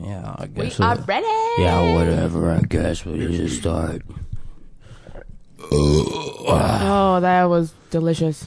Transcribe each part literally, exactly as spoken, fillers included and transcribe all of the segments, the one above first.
Yeah, I We guess are so. ready. Yeah, whatever. I guess we just start. Oh, that was delicious.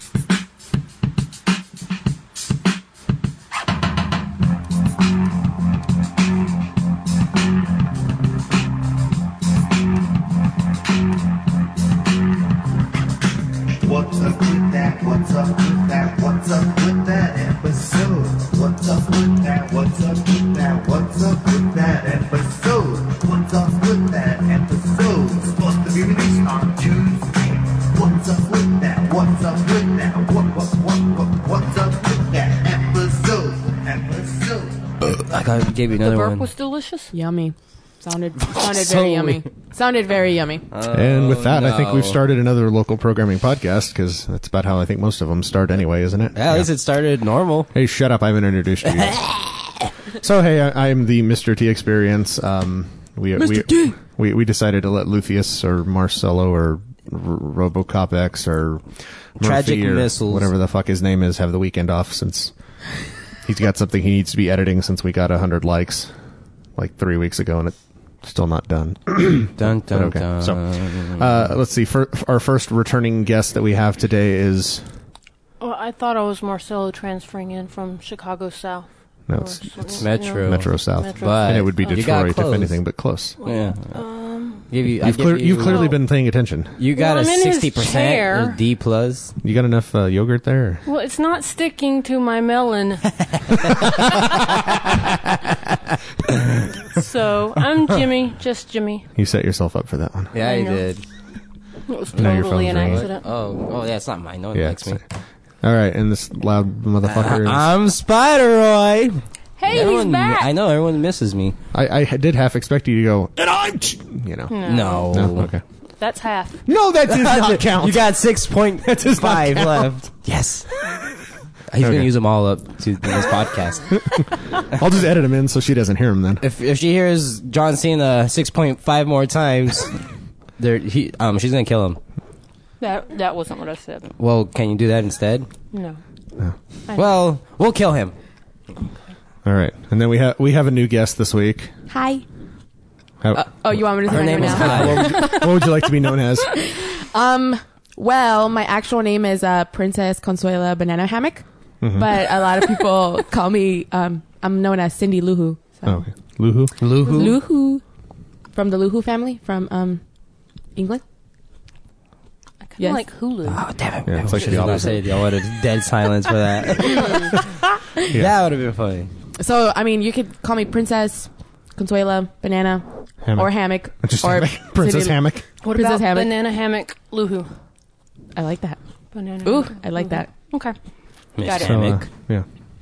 What's up with that? What's up with that? What's up with that episode? What's up with that? What's up with that? What's up with that episode? What's up with that episode? Supposed to be released on Tuesday. What's up with that? What's up with that? What what what what what's up with that episode? Episode. I gotta give you another The burp one. was delicious. Yummy. Sounded sounded So very yummy. Sounded very yummy. And with that, I think no. we've started another local programming podcast, because that's about how I think most of them start anyway, isn't it? Yeah, at least it started normal. Hey, shut up. I haven't introduced you yet. So, hey, I, I'm the Mister T Experience. Um, we, Mister we, T. We, we decided to let Luthieus or Marcello or R- Robocop X or Murphy Tragic or Missiles. whatever the fuck his name is have the weekend off, since he's got something he needs to be editing since we got one hundred likes like three weeks ago, and it's still not done. Dun dun But okay, dun. so uh, let's see. For, our first returning guest that we have today is Well, I thought I was Marcelo transferring in from Chicago South. no, Or it's, something, it's you know. Metro. Metro South, Metro. But and it would be you got Detroit if close. anything, but close. Yeah. Um, Give you, I You've, give clear, you, you've clearly Well- been paying attention. You got Well, a I'm in his sixty chair. percent D plus. You got enough uh, yogurt there? well, it's not sticking to my melon. So I'm Jimmy, just Jimmy. You set yourself up for that one. Yeah, I you know. did. It was Now your totally an phone's ringing. accident. Oh, oh, yeah, it's not mine. No one Yeah. likes me. All right, and this loud motherfucker is... I'm Spider-Roy. Hey, Everyone, he's back. I know everyone misses me. I, I did half expect you to go, and I'm... You know. No. No? Okay. That's half. No, that does not count. You got six point does not five count. left. Yes. He's Okay. gonna use them all up to this podcast. I'll just edit him in so she doesn't hear him then. If if she hears John Cena six point five more times, there he um she's gonna kill him. That that wasn't what I said. Well, can you do that instead? No. Well, we'll kill him. All right, and then we have we have a new guest this week. Hi. How, Oh, you want me to say Her my name name is now? Kai. what, would you, what would you like to be known as? Um. Well, my actual name is uh, Princess Consuela Banana Hammock, but a lot of people call me. Um, I'm known as Cindy Luhu. So. Oh, okay. Luhu? Luhu. Luhu, from the Luhu family from um, England. I kind of Yes. like Hulu. Oh damn it! Yeah, it's like I the was gonna opposite. say y'all would have dead silence for that. Yeah. That would have been funny. So I mean, you could call me Princess Consuela Banana Hammock. or Hammock Just or hammock. Princess Cindy- Hammock. What Princess about Hammock. banana hammock Luhu? I like that. Banana. Ooh, hammock I like Luhu. that. Okay. Miss Got it. So, uh, Hammock. yeah.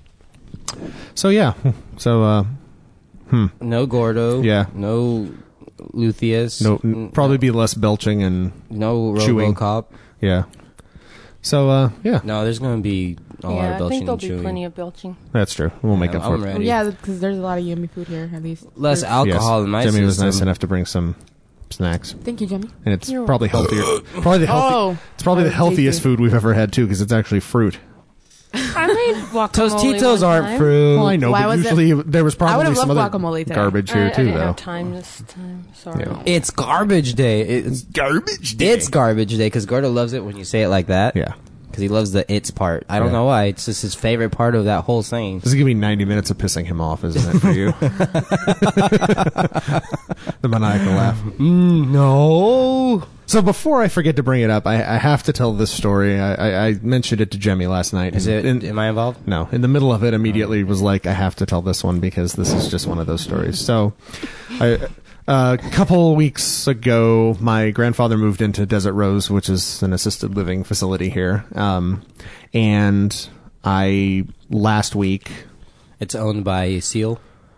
So, yeah. So, uh, No Gordo. Yeah. No Luthieus. no, n- probably be less belching and, no chewing. RoboCop. yeah. So, uh, yeah, No, there's gonna be a lot Yeah, of I belching think there'll and be chewing. plenty of belching. that's true. We'll make Yeah, up for I'm it. ready. Yeah, because there's a lot of yummy food here, at least. Less There's- alcohol Yes. in my Jimmy system. was nice enough to bring some snacks, Thank you, Jimmy. and it's You're probably healthier. Probably the healthy. Oh. It's probably the Oh, healthiest tasty. food we've ever had too, because it's actually fruit. I made guacamole. Tostitos one aren't time. fruit. Well, I know, Why but was it- usually there was I probably would've some loved other guacamole today. garbage I, here I too, didn't though. have time this time. Sorry. Yeah. It's garbage day. It's Garbage It's garbage day because Gordo loves it when you say it like that. Yeah. Because he loves the it's part. I don't Yeah. know why. It's just his favorite part of that whole saying. This is gonna be ninety minutes of pissing him off, isn't it, for you? The maniacal laugh. Mm, no. So before I forget to bring it up, I, I have to tell this story. I, I, I mentioned it to Jemmy last night. Is it? In, am I involved? no, in the middle of it, immediately was like, I have to tell this one because this is just one of those stories. So, I, a couple weeks ago, my grandfather moved into Desert Rose, which is an assisted living facility here. Um, and I last week. It's owned by Seal.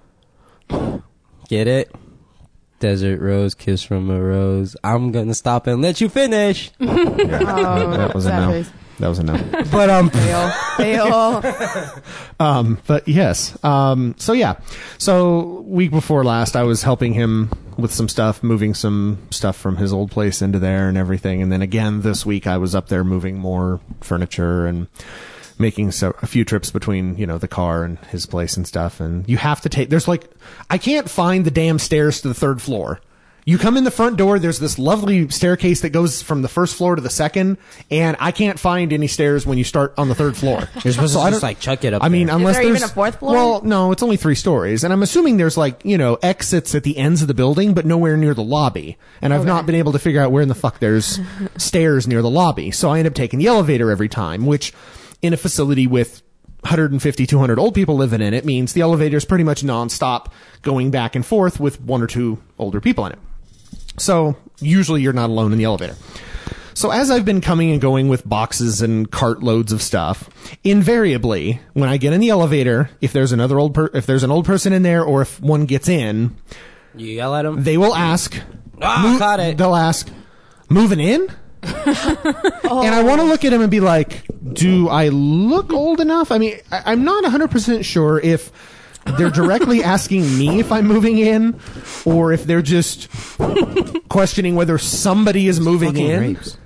Get it? Desert Rose, Kiss from a Rose. I'm gonna stop and let you finish. Oh, That was a sad no. face. That was a no. But um, Fail. Fail. Um, but yes. Um, so yeah. So week before last, I was helping him with some stuff, moving some stuff from his old place into there and everything. And then again this week, I was up there moving more furniture and making so a few trips between, you know, the car and his place and stuff. And you have to take, there's like, I can't find the damn stairs to the third floor. You come in the front door, there's this lovely staircase that goes from the first floor to the second, and I can't find any stairs when you start on the third floor. You're supposed So to I just don't- like chuck it up I mean, there. unless there there's even a fourth floor? Well, no, it's only three stories, and I'm assuming there's like, you know, exits at the ends of the building, but nowhere near the lobby. And I've Okay. not been able to figure out where in the fuck there's stairs near the lobby. So I end up taking the elevator every time, which in a facility with one hundred fifty, two hundred old people living in it means the elevator is pretty much nonstop going back and forth with one or two older people in it. So usually you're not alone in the elevator. So as I've been coming and going with boxes and cart loads of stuff, invariably when I get in the elevator, if there's another old per- if there's an old person in there, or if one gets in, You yell at him. they will ask. Ah, "Mo- caught it. They'll ask, "Moving in?" And I want to look at him and be like, "Do I look old enough?" I mean, I- I'm not one hundred percent sure if they're directly asking me if I'm moving in, or if they're just questioning whether somebody is moving Fucking in. rapes.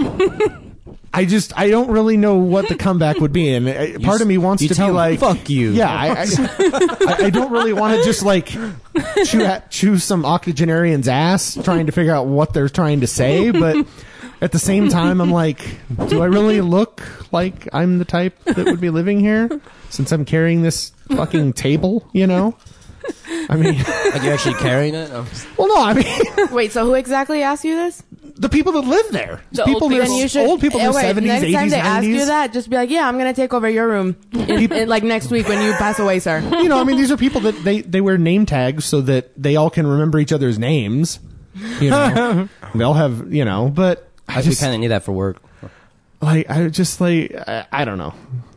I just, I don't really know what the comeback would be, and uh, part of me wants you to tell be them, like, "Fuck you." Yeah, I, I, I, I don't really want to just like chew, at, chew some octogenarian's ass trying to figure out what they're trying to say, but at the same time, I'm like, do I really look like I'm the type that would be living here since I'm carrying this fucking table? You know, I mean, Like you're actually carrying it. Oh. well, no, I mean, Wait, so who exactly asked you this? the people that live there, The people old that people. are Then you should. old people in eh, the wait, seventies, next time eighties, they ask you nineties. that, just be like, "Yeah, I'm gonna take over your room, in, in, like next week when you pass away, sir." You know, I mean, these are people that they, they wear name tags so that they all can remember each other's names. You know, they'll have, you know, but I I we just kind of need that for work. like, I just like, I, I don't know.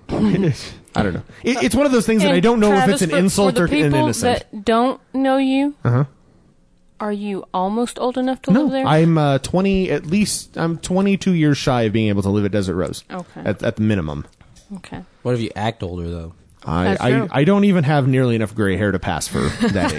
I don't know. It, it's one of those things that And I don't know Travis, if it's an for- insult for or the an people innocent. that don't know you. Uh-huh. Are you almost old enough to No, live there? I'm uh, twenty. At least I'm twenty-two years shy of being able to live at Desert Rose. Okay. At, at the minimum. Okay. What if you act older though? I, That's I true. I don't even have nearly enough gray hair to pass for that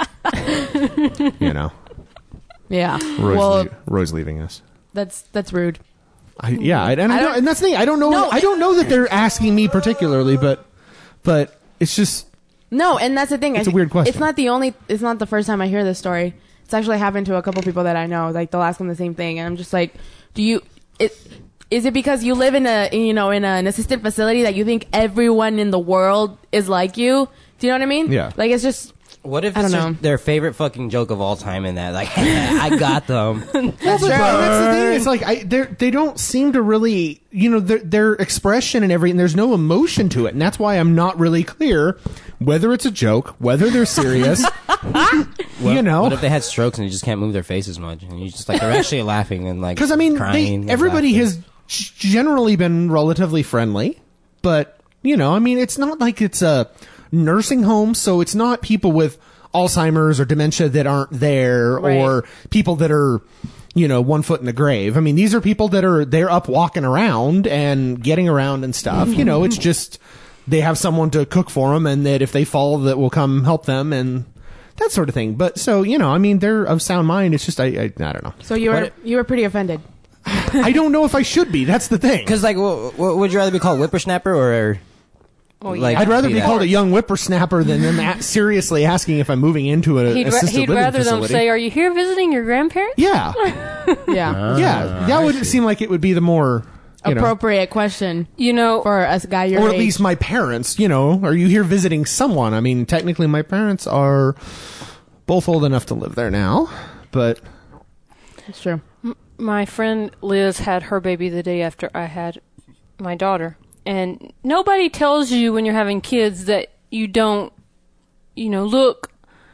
age. You know, Yeah. Roy's, well, lea- Roy's leaving us. that's that's rude. I, yeah, I, and, I I don't, don't- and that's the thing. I don't know. No. I don't know that they're asking me particularly, but but it's just No, and that's the thing. It's I- a weird question. It's not the only. It's not the first time I hear this story. It's actually happened to a couple people that I know. Like they'll ask them the same thing, and I'm just like, "Do you? It is it because you live in a you know in a, an assisted facility that you think everyone in the world is like you? Do you know what I mean? Yeah. Like it's just What if I it's don't just know. their favorite fucking joke of all time in that? Like, I got them. Well, but that's the thing. It's like I, they they don't seem to really, you know, their their expression and everything. There's no emotion to it, and that's why I'm not really clear whether it's a joke, whether they're serious. What, you know, what if they had strokes and you just can't move their face as much, and you just like they're actually laughing and like because I mean, crying. they, and everybody laughing. has g- generally been relatively friendly, but you know, I mean, it's not like it's a nursing home, so it's not people with Alzheimer's or dementia that aren't there, Right. or people that are, you know, one foot in the grave. I mean, these are people that are they're up walking around and getting around and stuff. You know, it's just they have someone to cook for them, and that if they fall, that will come help them and that sort of thing. But so you know, I mean, they're of sound mind. It's just I I, I don't know. so you were What- you were pretty offended. I don't know if I should be. That's the thing. Because like, what, what, would you rather be called whippersnapper or? Well, Like- I'd rather be be that. called a young whippersnapper than them a- seriously asking if I'm moving into a He'd, ra- assisted he'd living rather facility. them say, "Are you here visiting your grandparents?" Yeah, Yeah. yeah, that would seem like it would be the more you know, Appropriate question You know, for a guy your or at age. least my parents. You know, are you here visiting someone? I mean, technically, my parents are both old enough to live there now, but It's true. my friend Liz had her baby the day after I had my daughter. And nobody tells you when you're having kids that you don't, you know, look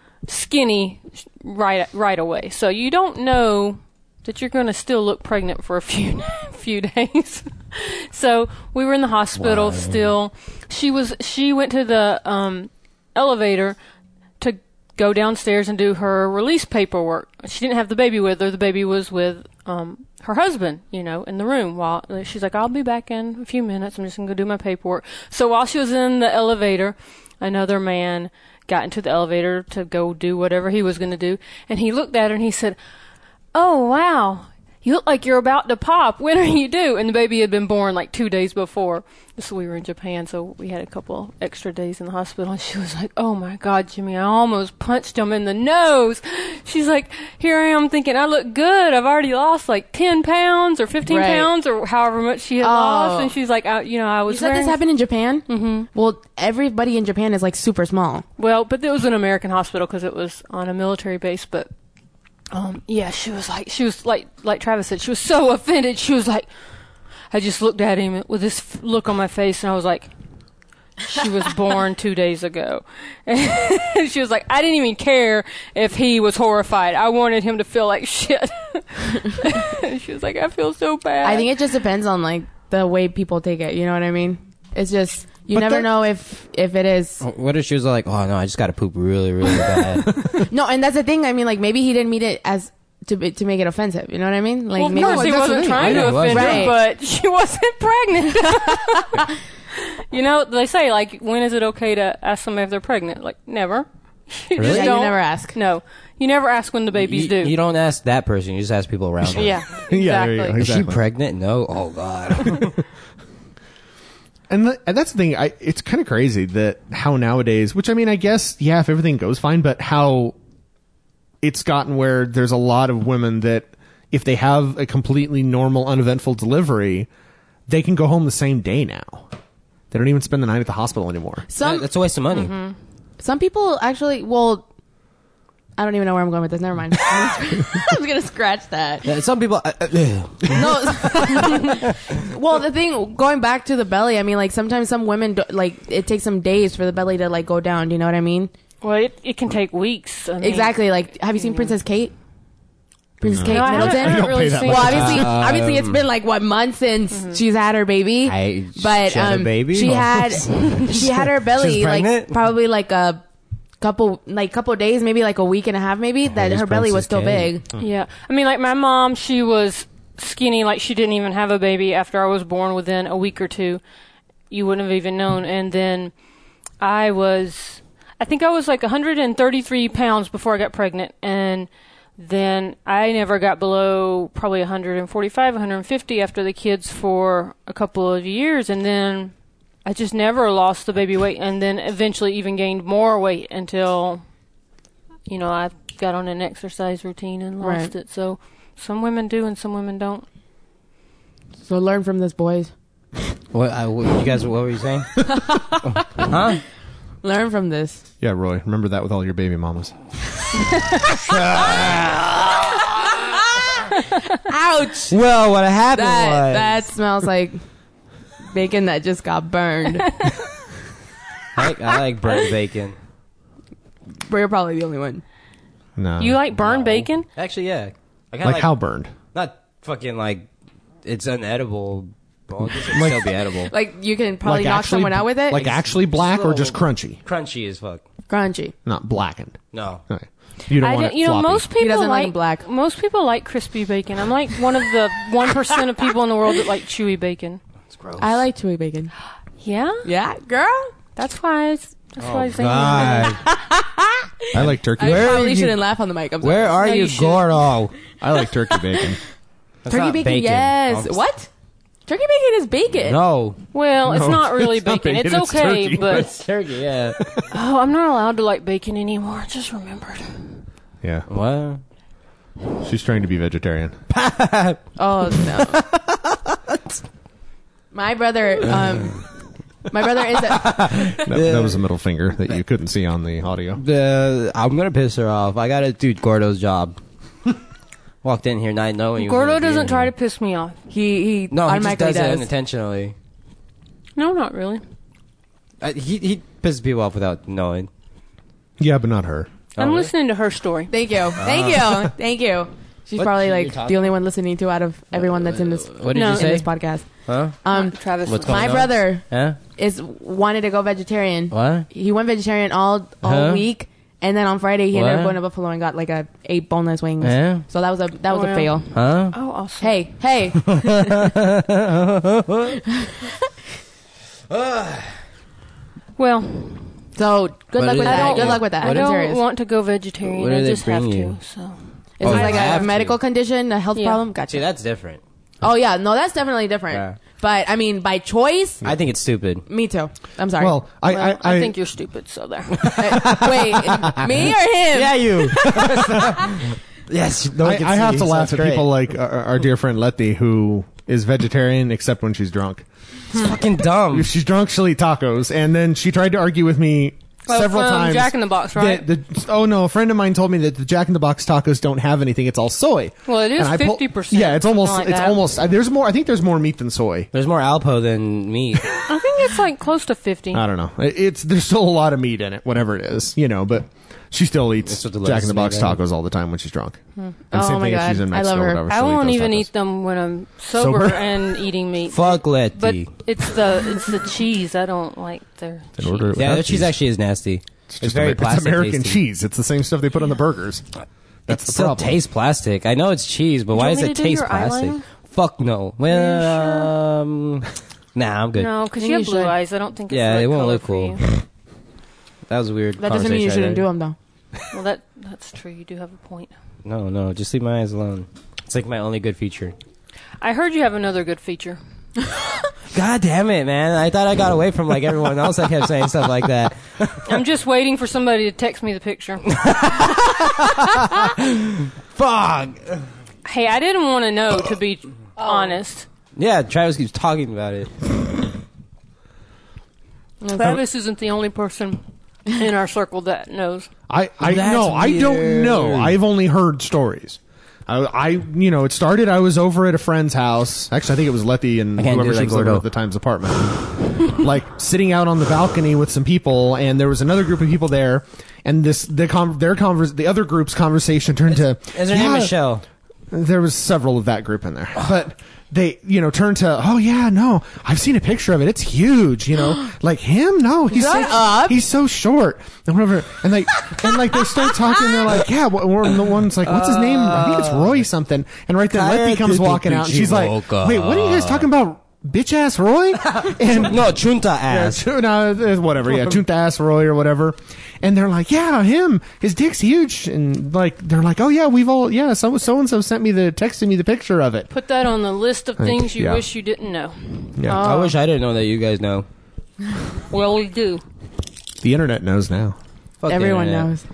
skinny right right away. So you don't know that you're going to still look pregnant for a few few days. So we were in the hospital still. She was she went to the um, elevator to go downstairs and do her release paperwork. She didn't have the baby with her. The baby was with um, her husband, you know, in the room. While she's like, "I'll be back in a few minutes. I'm just going to go do my paperwork." So while she was in the elevator, another man got into the elevator to go do whatever he was going to do. And he looked at her and he said, "Oh, wow. you look like you're about to pop. When are you due? And the baby had been born like two days before. So we were in Japan, so we had a couple extra days in the hospital. And she was like, oh, my God, Jimmy, I almost punched him in the nose. She's like, here I am thinking, I look good. I've already lost like ten pounds or fifteen Right. pounds or however much she had Oh. lost. And she's like, I, you know, I was You said wearing... this happened in Japan? Mm-hmm. Well, everybody in Japan is like super small. Well, but it was an American hospital because it was on a military base. But um, yeah, she was like, she was like, like Travis said, she was so offended. She was like, I just looked at him with this f- look on my face, and I was like, she was born two days ago. And she was like, I didn't even care if he was horrified. I wanted him to feel like shit. She was like, I feel so bad. I think it just depends on like the way people take it. You know what I mean? It's just you But never that- know if if it is. What if she was like, oh no, I just got to poop really, really bad. No, and that's the thing. I mean, like maybe he didn't mean it as to be- to make it offensive. You know what I mean? Like well, of maybe course he that's the wasn't thing. trying I to know he offend wasn't. her, but she wasn't pregnant. You know, they say, like, when is it okay to ask somebody if they're pregnant? Like, never. You Really? just Yeah, don't. you never ask. No. You never ask when the baby's you, due. you don't ask that person. You just ask people around her. Yeah, exactly. Yeah, there you go. Is she Exactly. pregnant? No. Oh God. And, the, and that's the thing. I, it's kind of crazy that how nowadays, which I mean, I guess, yeah, if everything goes fine, but how it's gotten where there's a lot of women that if they have a completely normal, uneventful delivery, they can go home the same day now. They don't even spend the night at the hospital anymore. Some That's a waste of money. Mm-hmm. some people actually. Well, I don't even know where I'm going with this. Never mind. I was gonna scratch that. Yeah, some people. Uh, uh, No. Well, the thing going back to the belly, I mean, like sometimes some women do, like it takes some days for the belly to like go down. Do you know what I mean? Well, it, it can take weeks. I mean, Exactly. Like, have you seen Princess Kate? Princess Kate No, I haven't, I Middleton. haven't don't really pay that seen much Well, it. obviously, Um, obviously, it's been like what months since she's had her baby. I, but she had um, a baby. she Oh. had she had her belly She's like pregnant? probably like a couple like couple days, maybe like a week and a half, maybe that Who's her belly was Princess still Kate? big. Yeah. I mean, like, my mom, she was skinny, like, she didn't even have a baby after I was born within a week or two. You wouldn't have even known. And then I was, I think I was like one hundred thirty-three pounds before I got pregnant. And then I never got below probably one hundred forty-five, one hundred fifty after the kids for a couple of years. And then I just never lost the baby weight. And then eventually even gained more weight until, you know, I got on an exercise routine and lost Right. it. So some women do and some women don't. So learn from this, boys. What, I, what? You guys? What were you saying? Huh? Learn from this. Yeah, Roy, remember that with all your baby mamas. Ouch! Well, what happened That was that smells like bacon that just got burned. I like, I like burnt bacon. But you're probably the only one. No. You like burned No. bacon? Actually, yeah. I kinda like, like how burned? Not fucking like it's unedible. Well, I guess it would still be edible. Like you can probably like knock actually, someone out with it. Like actually black or just crunchy? Crunchy as fuck. Crunchy. Not blackened. No. Okay. You don't I want don't- it you know, floppy. most people doesn't like like it black. Most people like crispy bacon. I'm like one of the one percent of people in the world that like chewy bacon. It's gross. I like chewy bacon. Yeah, Yeah, girl. that's why. I, that's why I Oh say God. I like turkey. I Where probably you- shouldn't laugh on the mic. I'm sorry. Where are No, you, you shouldn't. Gordo? I like turkey bacon. That's Turkey not bacon, yes. Oh, What? Turkey bacon is bacon. No. Well, it's No, not really it's not bacon. bacon, It's it's okay, turkey. but It's turkey, yeah. oh, I'm not allowed to like bacon anymore. I just remembered. Yeah. What? She's trying to be vegetarian. Oh no. My brother, um, my brother is a, That, that was a middle finger that you couldn't see on the audio. The I'm gonna piss her off. I gotta do Gordo's job. Walked in here not knowing. he was Gordo gonna be doesn't in try here. to piss me off. he he No, he just automatically does, it does. unintentionally. No, not really. Uh, he he pisses people off without knowing. Yeah, but not her. Oh, I'm really? listening to her story. Thank you, thank you, thank you. She's What? probably You're like talking- the only one listening to out of everyone that's in this What did No. you in say? this podcast. Huh? Um, Travis. What's was- going my on? brother Huh? is wanted to go vegetarian. What? He went vegetarian all all Huh? week, and then on Friday he ended What? up going to Buffalo and got like a eight boneless wings. Yeah? So that was a that was Wow. a fail. Huh? Oh, awesome. Hey, hey. Well, So good What luck is with it? that. I Good don't- luck with that. I I'm don't serious. want to go vegetarian. What do I they just have bring to. you? So Is Oh, it you like have a to. medical condition, a health Yeah. problem? See, Gotcha. that's different. Oh yeah, no, that's definitely different. Yeah. But I mean, by choice, I think it's stupid. me too. I'm sorry. Well, I, Well, I, I, I, think you're stupid, so there. Uh, wait, me or him? Yeah, you. Yes, no one I, can I see have you, to so laugh it's at great. people like our, our dear friend Letty, who is vegetarian except when she's drunk. It's fucking dumb. If she's drunk, she'll eat tacos, and then she tried to argue with me Well, several from times. Jack in the Box, right? that the, oh no, a friend of mine told me that the Jack in the Box tacos don't have anything; it's all soy. Well, it is And I pull- fifty percent. Yeah, it's almost. something like it's that. almost. Uh, there's more. I think there's more meat than soy. There's more Alpo than meat. I think it's like close to fifty. I don't know. It- It's there's still a lot of meat in it, whatever it is, you know. But she still eats That's what the Jack in the Box lettuce is made tacos all the time when she's drunk. And Oh same my thing if God. she's in I Mexico love or her. whatever. I she'll won't those even tacos. eat them when I'm sober, Sober? and eating meat. Fuck Letty. But it's the it's the cheese. I don't like their Then cheese. order it yeah, without that cheese actually is nasty. It's, just very Amer- plastic. It's American tasting. cheese. It's the same stuff they put on the burgers. That's It the still problem. tastes plastic. I know it's cheese, but you why want does me it to do taste your plastic? eyeliner? Fuck no. Well, um, nah, I'm good. No, because think you you have blue should. eyes. I don't think it's Yeah, the right it won't color look for cool. you. That was a weird. That doesn't mean you conversation shouldn't do right them though. Well, that that's true. You do have a point. there. No, no, just leave my eyes alone. It's like my only good feature. I heard you have another good feature. God damn it, man! I thought I got away from like everyone else that kept saying stuff like that. I'm just waiting for somebody to text me the picture. Fuck. Hey, I didn't want to know, to be honest. Yeah, Travis keeps talking about it. Travis isn't the only person in our circle that knows. I, I That's no, I don't know. weird. I've only heard stories. I, I, you know, it started. I was over at a friend's house. Actually, I think it was Letty and I can't whoever do she like was living Gordo. with at the time's apartment. Like sitting out on the balcony with some people, and there was another group of people there, and this the con- their convers the other group's conversation turned to. Is her name "Yeah, Michelle? There was several of that group in there, but they, you know, turned to, oh yeah, no, I've seen a picture of it. It's huge, you know, like him. No, he's Shut so, up. he's so short and whatever. And like, and like they start talking. They're like, yeah, wh- one the one's like, what's his name? I think it's Roy something. And right then, Letty comes walking out, and she's like, wait, what are you guys talking about? Bitch ass Roy? And No, Chunta yeah, ass. Chun- uh, uh, whatever, yeah, Chunta ass Roy or whatever. And they're like, yeah, him, his dick's huge. And like, they're like, oh yeah, we've all, yeah, so so and so sent me the, texted me the picture of it. Put that on the list of Think- things you yeah. wish you didn't know. Yeah, I wish I didn't know that you guys know. Well, we do. the internet knows now. Fuck the Everyone internet. knows.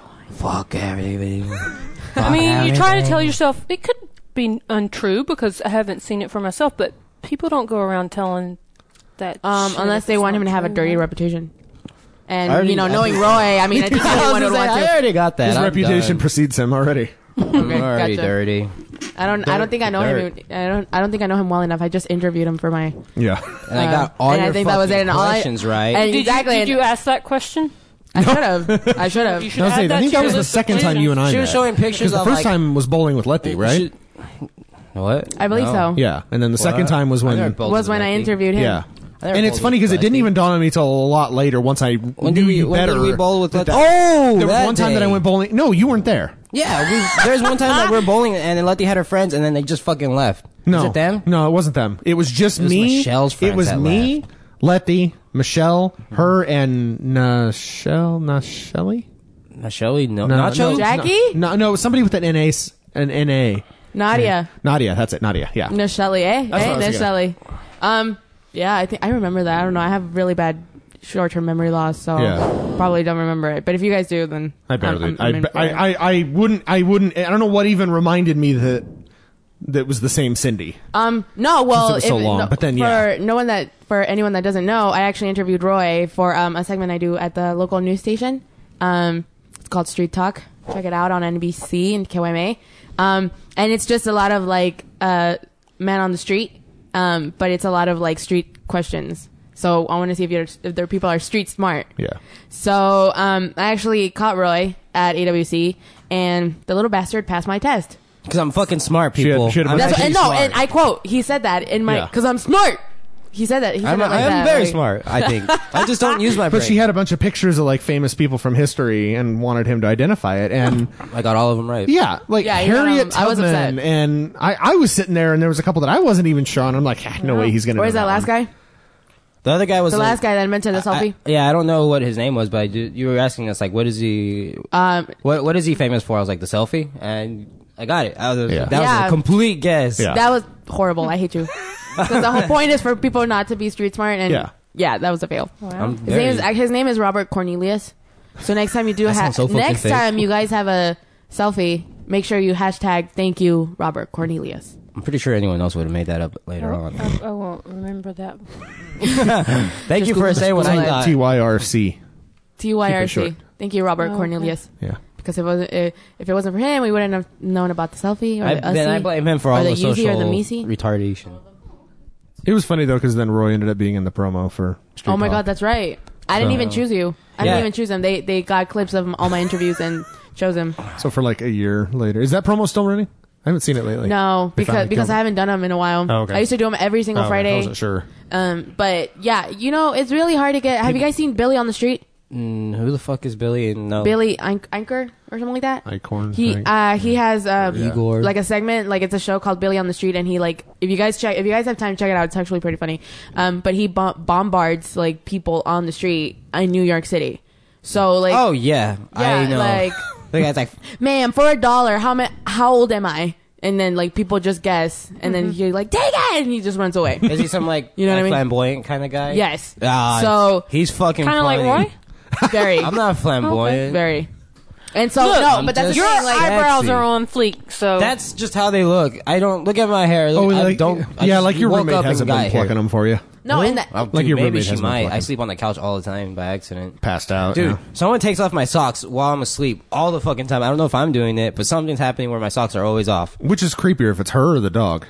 Fuck everything. I mean, you try to tell yourself it could be untrue because I haven't seen it for myself, but people don't go around telling that. Um, shit unless if they it's want not him to have a true, dirty right? reputation. And, I already- you know, I knowing think- Roy, I mean, I think I, was anyone would gonna say, want I to. already got that. His I'm reputation done. precedes him already. I'm already gotcha. dirty. I don't. I don't think I know Dirt. him. I don't. I don't think I know him well enough. I just interviewed him for my. Yeah. And I Uh, got all and I your think that was it, fucking and all I- questions right. and- Did Exactly. You, did you ask that question? I should have. I should have. You should I, was add saying, that I think to that your was the list of second time you and I she was met. showing Because pictures the of first like, time was bowling with Letty, right? She- what? I believe No. so. Yeah. And then the second What? time was I when. never bowled Was with when I Letty. interviewed him. Yeah. I never And it's bowled funny with because it didn't Letty. even dawn on me till a lot later once I When knew did we? you When better. did we bowl with Letty? that- Oh, There was that one time that I day. went bowling. No, you weren't there. Yeah, we, there's one time that we're bowling and then Letty had her friends and then they just fucking left. No. Is it them? No, it wasn't them. It was just It was me. Michelle's It friends was that me, Letty, Michelle, her, and Michelle, Nachelle? Uh, Shelly? No. No, Nacho? no, Jackie? No, no, it was somebody with an N A, s- an N A. Nadia. Nadia, that's it, Nadia, yeah. Nishelly, eh? That's what I Eh? was Nishelly. Um, yeah, I think I remember that. I don't know. I have really bad short-term memory loss, so Yeah. probably don't remember it. But if you guys do, then I barely, I'm, I'm in I, for I, it. I, I wouldn't, I wouldn't, I don't know what even reminded me that that was the same Cindy. Um, no, well, Since it was so if- long, no, but then, for yeah. no one that for anyone that doesn't know, I actually interviewed Roy for um, a segment I do at the local news station. Um, it's called Street Talk. Check it out on N B C and K Y M A. Um, and it's just a lot of like uh, men on the street, um, but it's a lot of like street questions. So I want to see if you're if their people are street smart. Yeah. So um, I actually caught Roy at A W C, and the little bastard passed my test. Because I'm fucking smart, She had- people. she had a I'm bunch That's of what, actually and no, smart. and I quote, he said that in my Yeah. because I'm smart. He said that. He said I'm, it like I'm that, very like- smart, I think. I just don't use my brain. But she had a bunch of pictures of like famous people from history and wanted him to identify it. And I got all of them right. yeah, like Yeah, you got Harriet him. I was Tubman. upset. And I, I was sitting there and there was a couple that I wasn't even sure on. I'm like, ah, no way he's going to Where's that last guy? The other guy was The like- last guy that invented the selfie. I, yeah, I don't know what his name was, but I do, you were asking us like, what is he? um, What what is he famous for? I was like, the selfie, and I got it. I was, Yeah. That was Yeah. a complete guess. Yeah. that was horrible. I hate you. Because the whole point is for people not to be street smart, and Yeah. yeah, that was a fail. I'm His very, name is his name is Robert Cornelius. So next time you do That have sounds so fucking next fake. time you guys have a selfie, make sure you hashtag thank you Robert Cornelius. I'm pretty sure anyone else would have made that up later on. I, I won't remember that. Thank you for Google- saying what I Google it. got. T Y R C. T Y R Keep it C. short. Thank you Robert Oh, okay. Cornelius. Yeah. Because if it wasn't if it wasn't for him, we wouldn't have known about the selfie or I, the then I Ussie. blame him for or all the the Yeezy or social the Meesy. retardation. It was funny though because then Roy ended up being in the promo for. Street Oh my Talk. god, that's right. I didn't So- even choose you. I Yeah. didn't even choose him. They they got clips of all my interviews and chose him. So for like a year later, is that promo still running? I haven't seen it lately. No, They because finally because killed I it. haven't done them in a while. Oh, okay. I used to do them every single Oh, Friday. I wasn't sure. Um, but yeah, you know, it's really hard to get. Have you guys seen Billy on the Street? Mm, who the fuck is Billy? No. Billy Ank- Anchor or something like that. Icorn. He thing. uh he has um Igor. like a segment, like it's a show called Billy on the Street, and he like if you guys check if you guys have time check it out, it's actually pretty funny. Um, but he bom- bombards like people on the street in New York City. So like Oh yeah, yeah, I know. like the guy's like, ma'am, for a dollar, how ma- how old am I? And then like people just guess, and then you're like, take it, and he just runs away. is he some like, You know what I like mean? flamboyant kind of guy? Yes. Ah, So- he's fucking Kind of like funny. Roy. Very, I'm not flamboyant. very. And so Look, no, I'm but that's the just- thing. Your Like, eyebrows sexy. are on fleek, so That's just how they look. I don't look at my hair. Oh, I like don't. I yeah, just like your woke roommate up and hasn't got been here. plucking them for you. no, and that Oh, Like dude, your maybe roommate she hasn't been might. I plucking. sleep on the couch all the time by accident. Passed out, Dude, yeah. someone takes off my socks while I'm asleep all the fucking time. I don't know if I'm doing it, but something's happening where my socks are always off. Which is creepier, if it's her or the dog?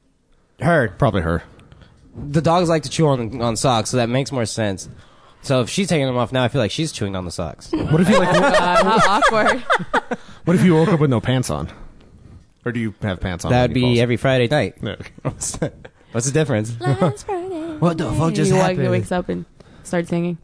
Her. Probably her. The dogs like to chew on on socks, so that makes more sense. So if she's taking them off now, I feel like she's chewing on the socks. What if you like? uh, how awkward. What if you woke up with no pants on? Or do you have pants on? That when would you be fall every Friday night. asleep? What's the, what's the difference? Last Friday. What the fuck just he, wa- happened? he wakes up and starts singing.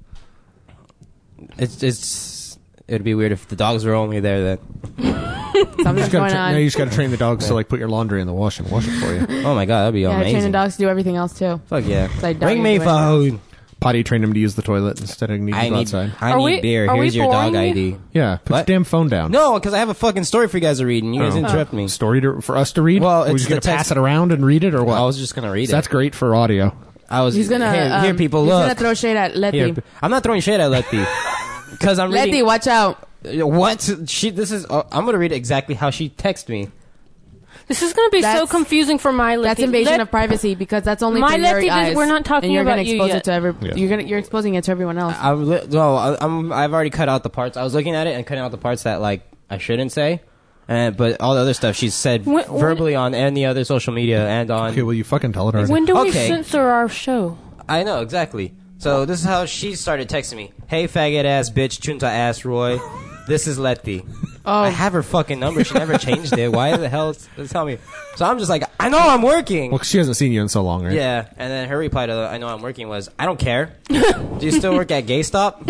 It's it's it'd be weird if the dogs were only there then. Something's Just gotta going tra- on. now you just got to train the dogs to like put your laundry in the wash and wash it for you. Oh my god, that'd be yeah, amazing. training dogs to do everything else too. Fuck yeah. Like Bring doggy me do food. Potty train them to use the toilet instead of needing I to go need outside. I Are need we- beer. are we Here's your dog boring I D. Yeah, put What? the damn phone down. No, because I have a fucking story for you guys to read, and you guys Oh. interrupt me. Story to, for us to read? Well, We're it's just gonna the text- pass it around and read it, or what? I was just gonna read So it. that's great for audio. I was. He's gonna here, um, here people he's look. gonna throw shade at Letty. Here, I'm not throwing shade at Letty because I'm Letty, reading. watch out. What she? This is. Uh, I'm gonna read exactly how she texted me. this is going to be so That's- confusing for my Letty. That's invasion Let- of privacy because that's only My for your Letty, eyes. we're not talking and you're about gonna you expose yet. it to every. Yeah. You're gonna you're exposing it to everyone else. I'm li- no. I- I'm. I've already cut out the parts. I was looking at it and cutting out the parts that like I shouldn't say. Uh, but all the other stuff she's said When- when- verbally on any other social media and on. Okay, well, you fucking tell it already. When do we Okay. censor our show? I know exactly. So this is how she started texting me. Hey, faggot ass bitch, chunta ass Roy. This is Letty. Oh. I have her fucking number. She never changed it. Why the hell is- tell me? So I'm just like, I know I'm working. Well, 'cause she hasn't seen you in so long, right? Yeah, and then her reply to the, I know I'm working was, I don't care. Do you still work at GameStop?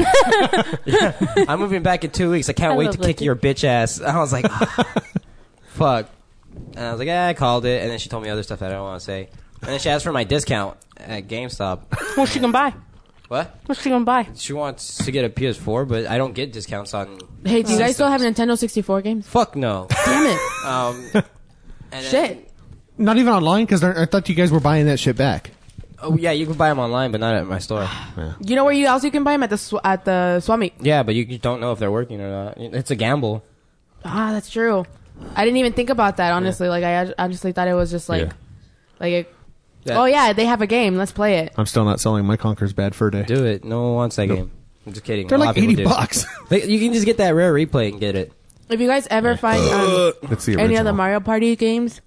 I'm moving back in two weeks. I can't I wait love to kick Letty. your bitch ass. I was like, ah, fuck. And I was like, yeah, I called it. And then she told me other stuff that I don't want to say. And then she asked for my discount at GameStop. What's she going to buy? What? What's she going to buy? She wants to get a P S four, but I don't get discounts on. Hey, do you guys still have systems. Nintendo sixty-four games? Fuck no. Damn it! Um, and then- Shit. Not even online, because I thought you guys were buying that shit back. Oh yeah, you can buy them online, but not at my store. You know where you also can buy them at the sw- at the Swami. Yeah, but you you don't know if they're working or not. It's a gamble. Ah, that's true. I didn't even think about that honestly. Like I honestly thought it was just like, Yeah. like, a, That- oh yeah, they have a game. Let's play it. I'm still not selling my Conker's Bad Fur Day. Do it. No one wants that Nope. game. I'm just kidding. They're A lot like of people eighty do. bucks. They- you can just get that rare replay and get it. If you guys ever find um, That's the any original. other Mario Party games,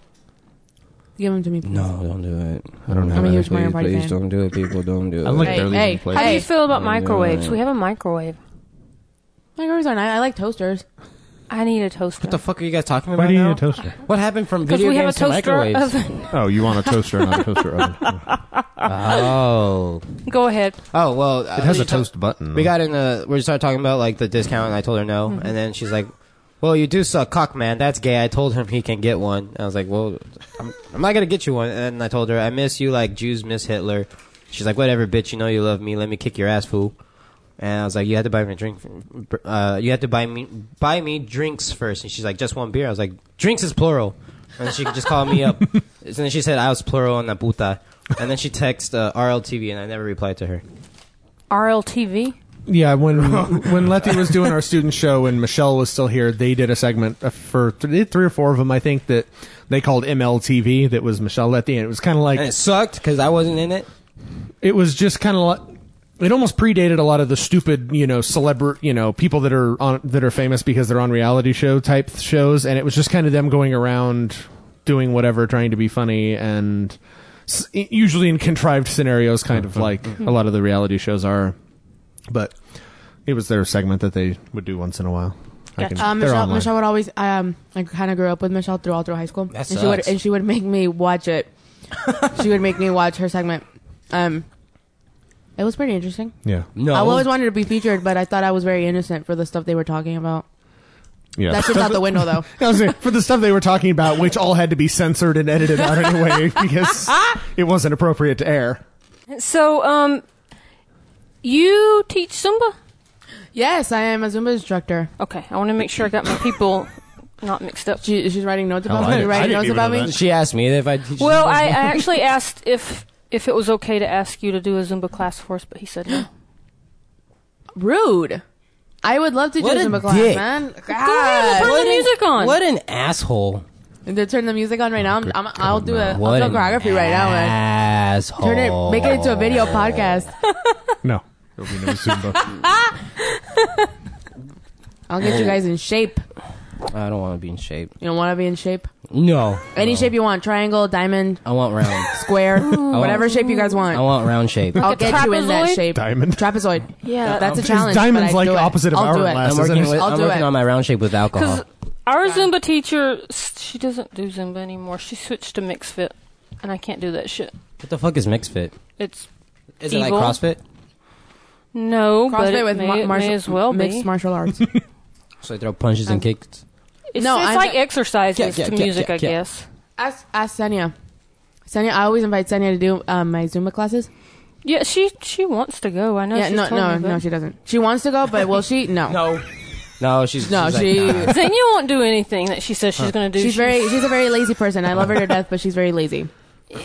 give them to me. Please. No, don't do it. I don't I'm a know. huge Mario Party Please fan. don't do it, people. Don't do it. I like Hey, barely hey, even played. How do you Hey. feel about Yeah. microwaves? We have a microwave. Microwaves are nice. I like toasters. I need a toaster. What the fuck are you guys talking about Why do you now? need a toaster? What happened from Because video we have a games to toaster microwaves? oven. Oh, you want a toaster, not a toaster oven. Oh. Go ahead. Oh, well. It has a toast button. We got in the, we started talking about like the discount and I told her no. Mm-hmm. And then she's like, well, you do suck cock, man. That's gay. I told him he can get one. I was like, well, I'm, I'm not going to get you one. And I told her, I miss you like Jews miss Hitler. She's like, whatever, bitch. You know you love me. Let me kick your ass, fool. And I was like, you had to buy me a drink. Uh, you had to buy me buy me drinks first. And she's like, just one beer. I was like, drinks is plural. And then she just called me up. And then she said, I was plural on la puta. And then she texted uh, R L T V, and I never replied to her. R L T V? Yeah, when when Letty was doing our student show and Michelle was still here, they did a segment for th- three or four of them, I think, that they called M L T V. That was Michelle Letty, and it was kind of like And it sucked because I wasn't in it. it was just kind of like it almost predated a lot of the stupid, you know, celebr, you know, people that are on that are famous because they're on reality show type shows, and it was just kind of them going around doing whatever, trying to be funny, and s- usually in contrived scenarios, kind of like a lot of the reality shows are. But it was their segment that they would do once in a while. I can, Um, they're Michelle, online. Michelle would always. Um, I kind of grew up with Michelle through all through high school, That and she would sucks. and she would make me watch it. She would make me watch her segment. Um, it was pretty interesting. Yeah, No. I always wanted to be featured, but I thought I was very innocent for the stuff they were talking about. yeah. That shit's out the window, though. I was saying, for the stuff they were talking about, which all had to be censored and edited out anyway because it wasn't appropriate to air. So, um, you teach Zumba? Yes, I am a Zumba instructor. Okay, I want to make sure I got my people not mixed up. She, she's writing notes about Oh, I me. didn't- You're I writing didn't notes even about know me. that. She asked me if I teach. Well, Zumba. I, I actually asked if if it was okay to ask you to do a Zumba class for us, but he said no. Rude. I would love to do What a a Zumba class, dick. man. Go ahead, turn God. the music on. What an asshole. They turn the music on right now. I'm, I'm, I'll do a, I'll What do an choreography right now, man. asshole. Turn it, make it into a video podcast. No, there'll be no Zumba. I'll get you guys in shape. I don't want to be in shape. You don't want to be in shape? No. Any No. shape you want. Triangle, diamond, I want round. square, whatever shape you guys I want. want round shape. I'll a get you in that trapezoid? shape. Diamond. Trapezoid. Yeah, That's a Is challenge. diamond's but like I'd do it. opposite of I'll do it. hourglass, I'm isn't working, it? with, I'll I'm do working it. on my round shape with alcohol. because our Zumba teacher, she doesn't do Zumba anymore. She switched to Mixed Fit, and I can't do that shit. What the fuck is mixed fit? It's Is it like Evil. CrossFit? no, but CrossFit it with may, mar- it martial, may as well mixed be. martial arts. So I throw punches and kicks? It's, No, it's I'm- like exercises Yeah, yeah, to yeah, music, yeah, I yeah. guess. ask, ask Senya. Senya, I always invite Senya to do um, my Zumba classes. Yeah, she she wants to go. I know. Yeah, she's no, told no, me, but no, she doesn't. She wants to go, but will she? No. No. No, she's No, she's she- Like, nah. Xenia won't do anything that she says she's going to do. She's She- very, she's a very lazy person. I love her to death, but she's very lazy. Yeah.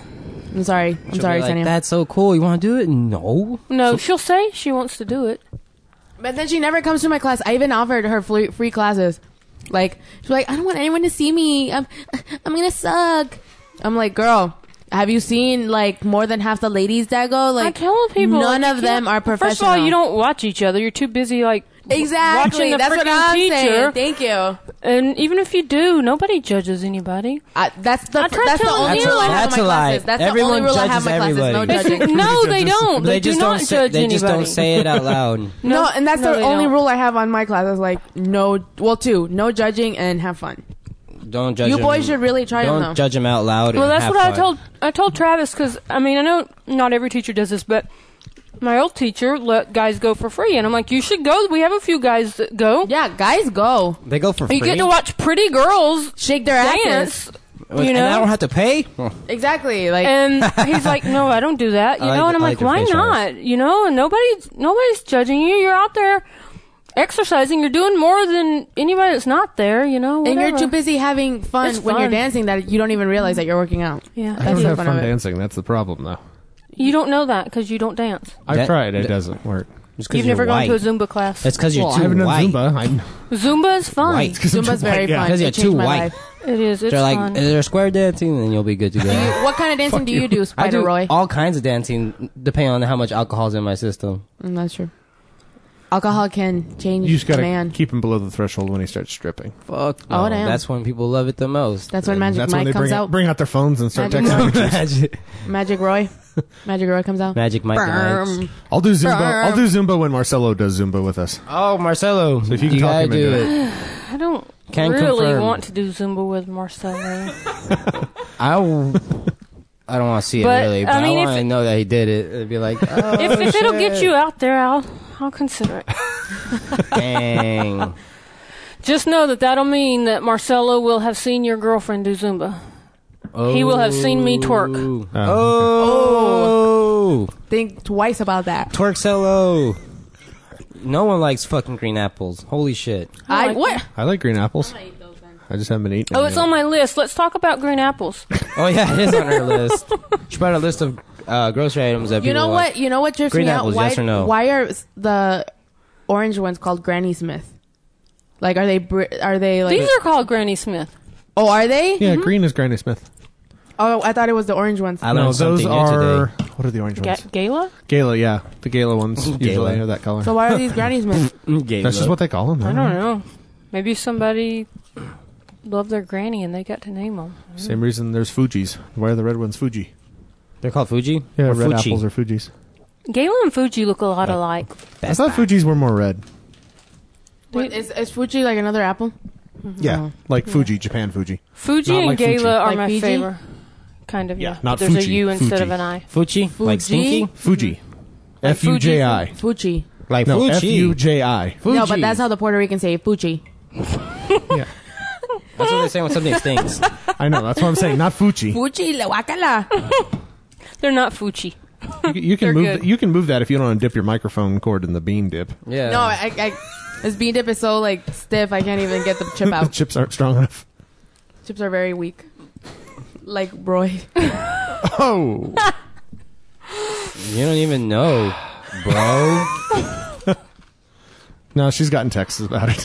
I'm sorry. I'm She'll sorry, be like, Senya. that's so cool. You want to do it? No. No, she'll say she wants to do it. But then she never comes to my class. I even offered her free, free classes. Like, she's like, I don't want anyone to see me. I'm, I'm gonna suck. I'm like, girl, have you seen like more than half the ladies that go? Like, I tell people none you of them can't- are professional. First of all, you don't watch each other. You're too busy like w- exactly. watching the That's what freaking I'm teacher. saying. Thank you. And even if you do, nobody judges anybody. I, that's the I tried that's the telling only you. rule I have That's in a my lie. classes. That's Everyone the only rule I have in my judges classes. No everybody. judging. no, they judges. don't. They, They do just not don't say, judge they just anybody. don't say it out loud. No, and that's no, the they only don't. rule I have on my classes. Like, no, well, two, no judging and have fun. Don't judge You them. boys should really try them, Don't though. judge them out loud. Well, and that's have what I fun. told I told Travis because I mean I know not every teacher does this, but my old teacher let guys go for free, and I'm like, you should go. We have a few guys that go. Yeah, guys, go They go for free. You get to watch pretty girls shake their asses. dance. and You know, I don't have to pay. Exactly. Like, and he's like, no, I don't do that. You I know, like- and I'm I like, like their why facial not? You know, and nobody's nobody's judging you. You're out there exercising. You're doing more than anybody that's not there. You know, and you're whatever. too busy having fun It's when you're fun. dancing that you don't even realize that you're working out. Yeah, I That's don't the have fun fun of it. dancing. That's the problem, though. you don't know that because you don't dance. I've That- tried. It that- doesn't work. Just 'cause You've you're never white. gone to a Zumba class. That's because you're Well, I too haven't done white. Zumba. I, Zumba is fun. White. Zumba's very Yeah. fun. Because you're It changed too my white. life. It is. It's They're like, fun. is there square dancing? Then you'll be good to go. What kind of dancing do you do, I Spider do Roy? all kinds of dancing depending on how much alcohol's in my system. Mm, that's true. Alcohol can change you just a gotta man. keep him below the threshold when he starts stripping. Fuck. Oh, no. damn. That's when people love it the most. That's when Magic That's Mike when they comes bring out. out, bring out their phones and start Magic texting. Mike. Magic, Magic Roy. Magic Roy comes out. Magic Mike. Brrm. Mike's. I'll do Zumba. I'll do Zumba when Marcelo does Zumba with us. Oh, Marcelo. So if you can talk gotta him do into it. I don't Can really confirm. want to do Zumba with Marcelo. I w- I don't want to see it But, really, but I I, mean, if want to it- know that he did it. It'd be like, oh, if if it'll get shit. you out there, I'll I'll consider it. Dang. Just know that that'll mean that Marcelo will have seen your girlfriend do Zumba. Oh. He will have seen me twerk. Oh, Oh. Who? Think twice about that. Twerkcello. No one likes fucking green apples. Holy shit. I, like what? I like green apples. I just haven't been eating. Oh, them it's yet. on my list. Let's talk about green apples. Oh yeah, it is on her list. She brought a list of uh, grocery items that You people know like. what? You know what trips Green me out? apples, Why, yes or no? why are s- the orange ones called Granny Smith? Like, are they? Br- are they like? These are called Granny Smith. oh, are they? Yeah, green is Granny Smith. Oh, I thought it was the orange ones. I No, learned those something new are today. what are the orange Ga- ones? Gala? Gala, yeah, the Gala ones Gala. usually are that color. So why are these Granny Smiths? Gay That's just love. what they call them. I don't know. Maybe somebody loved their granny and they got to name them. Same reason there's Fuji's. Why are the red ones Fuji? They're called Fuji. Yeah, or red Fuji? apples are Fuji's. Gala and Fuji look a lot alike. I thought Fuji's were more red. What, is, is Fuji like another apple? Yeah, like Fuji, Japan Fuji. Fuji Not and like Gala Fuji. are Like my Fiji? favorite. Kind of, Yeah, yeah. not There's a Fuji, U instead Fuji. of an I. Fuji? Like stinky? Fuji. F U J I. Fuji. Like No, F Fuji. U J I. Fuji. No, but that's how the Puerto Ricans say Fuji. Yeah, That's what they say when something stinks. I know. That's what I'm saying. Not Fuji. Fuji, la wakala. They're not Fuji. You, you can They're move. good. th- you can move that if you don't want to dip your microphone cord in the bean dip. Yeah. No, I, I, this bean dip is so like stiff, I can't even get the chip the out. chips aren't strong enough. Chips are very weak. Like Roy. Oh, You don't even know, bro. no, she's gotten texts about it.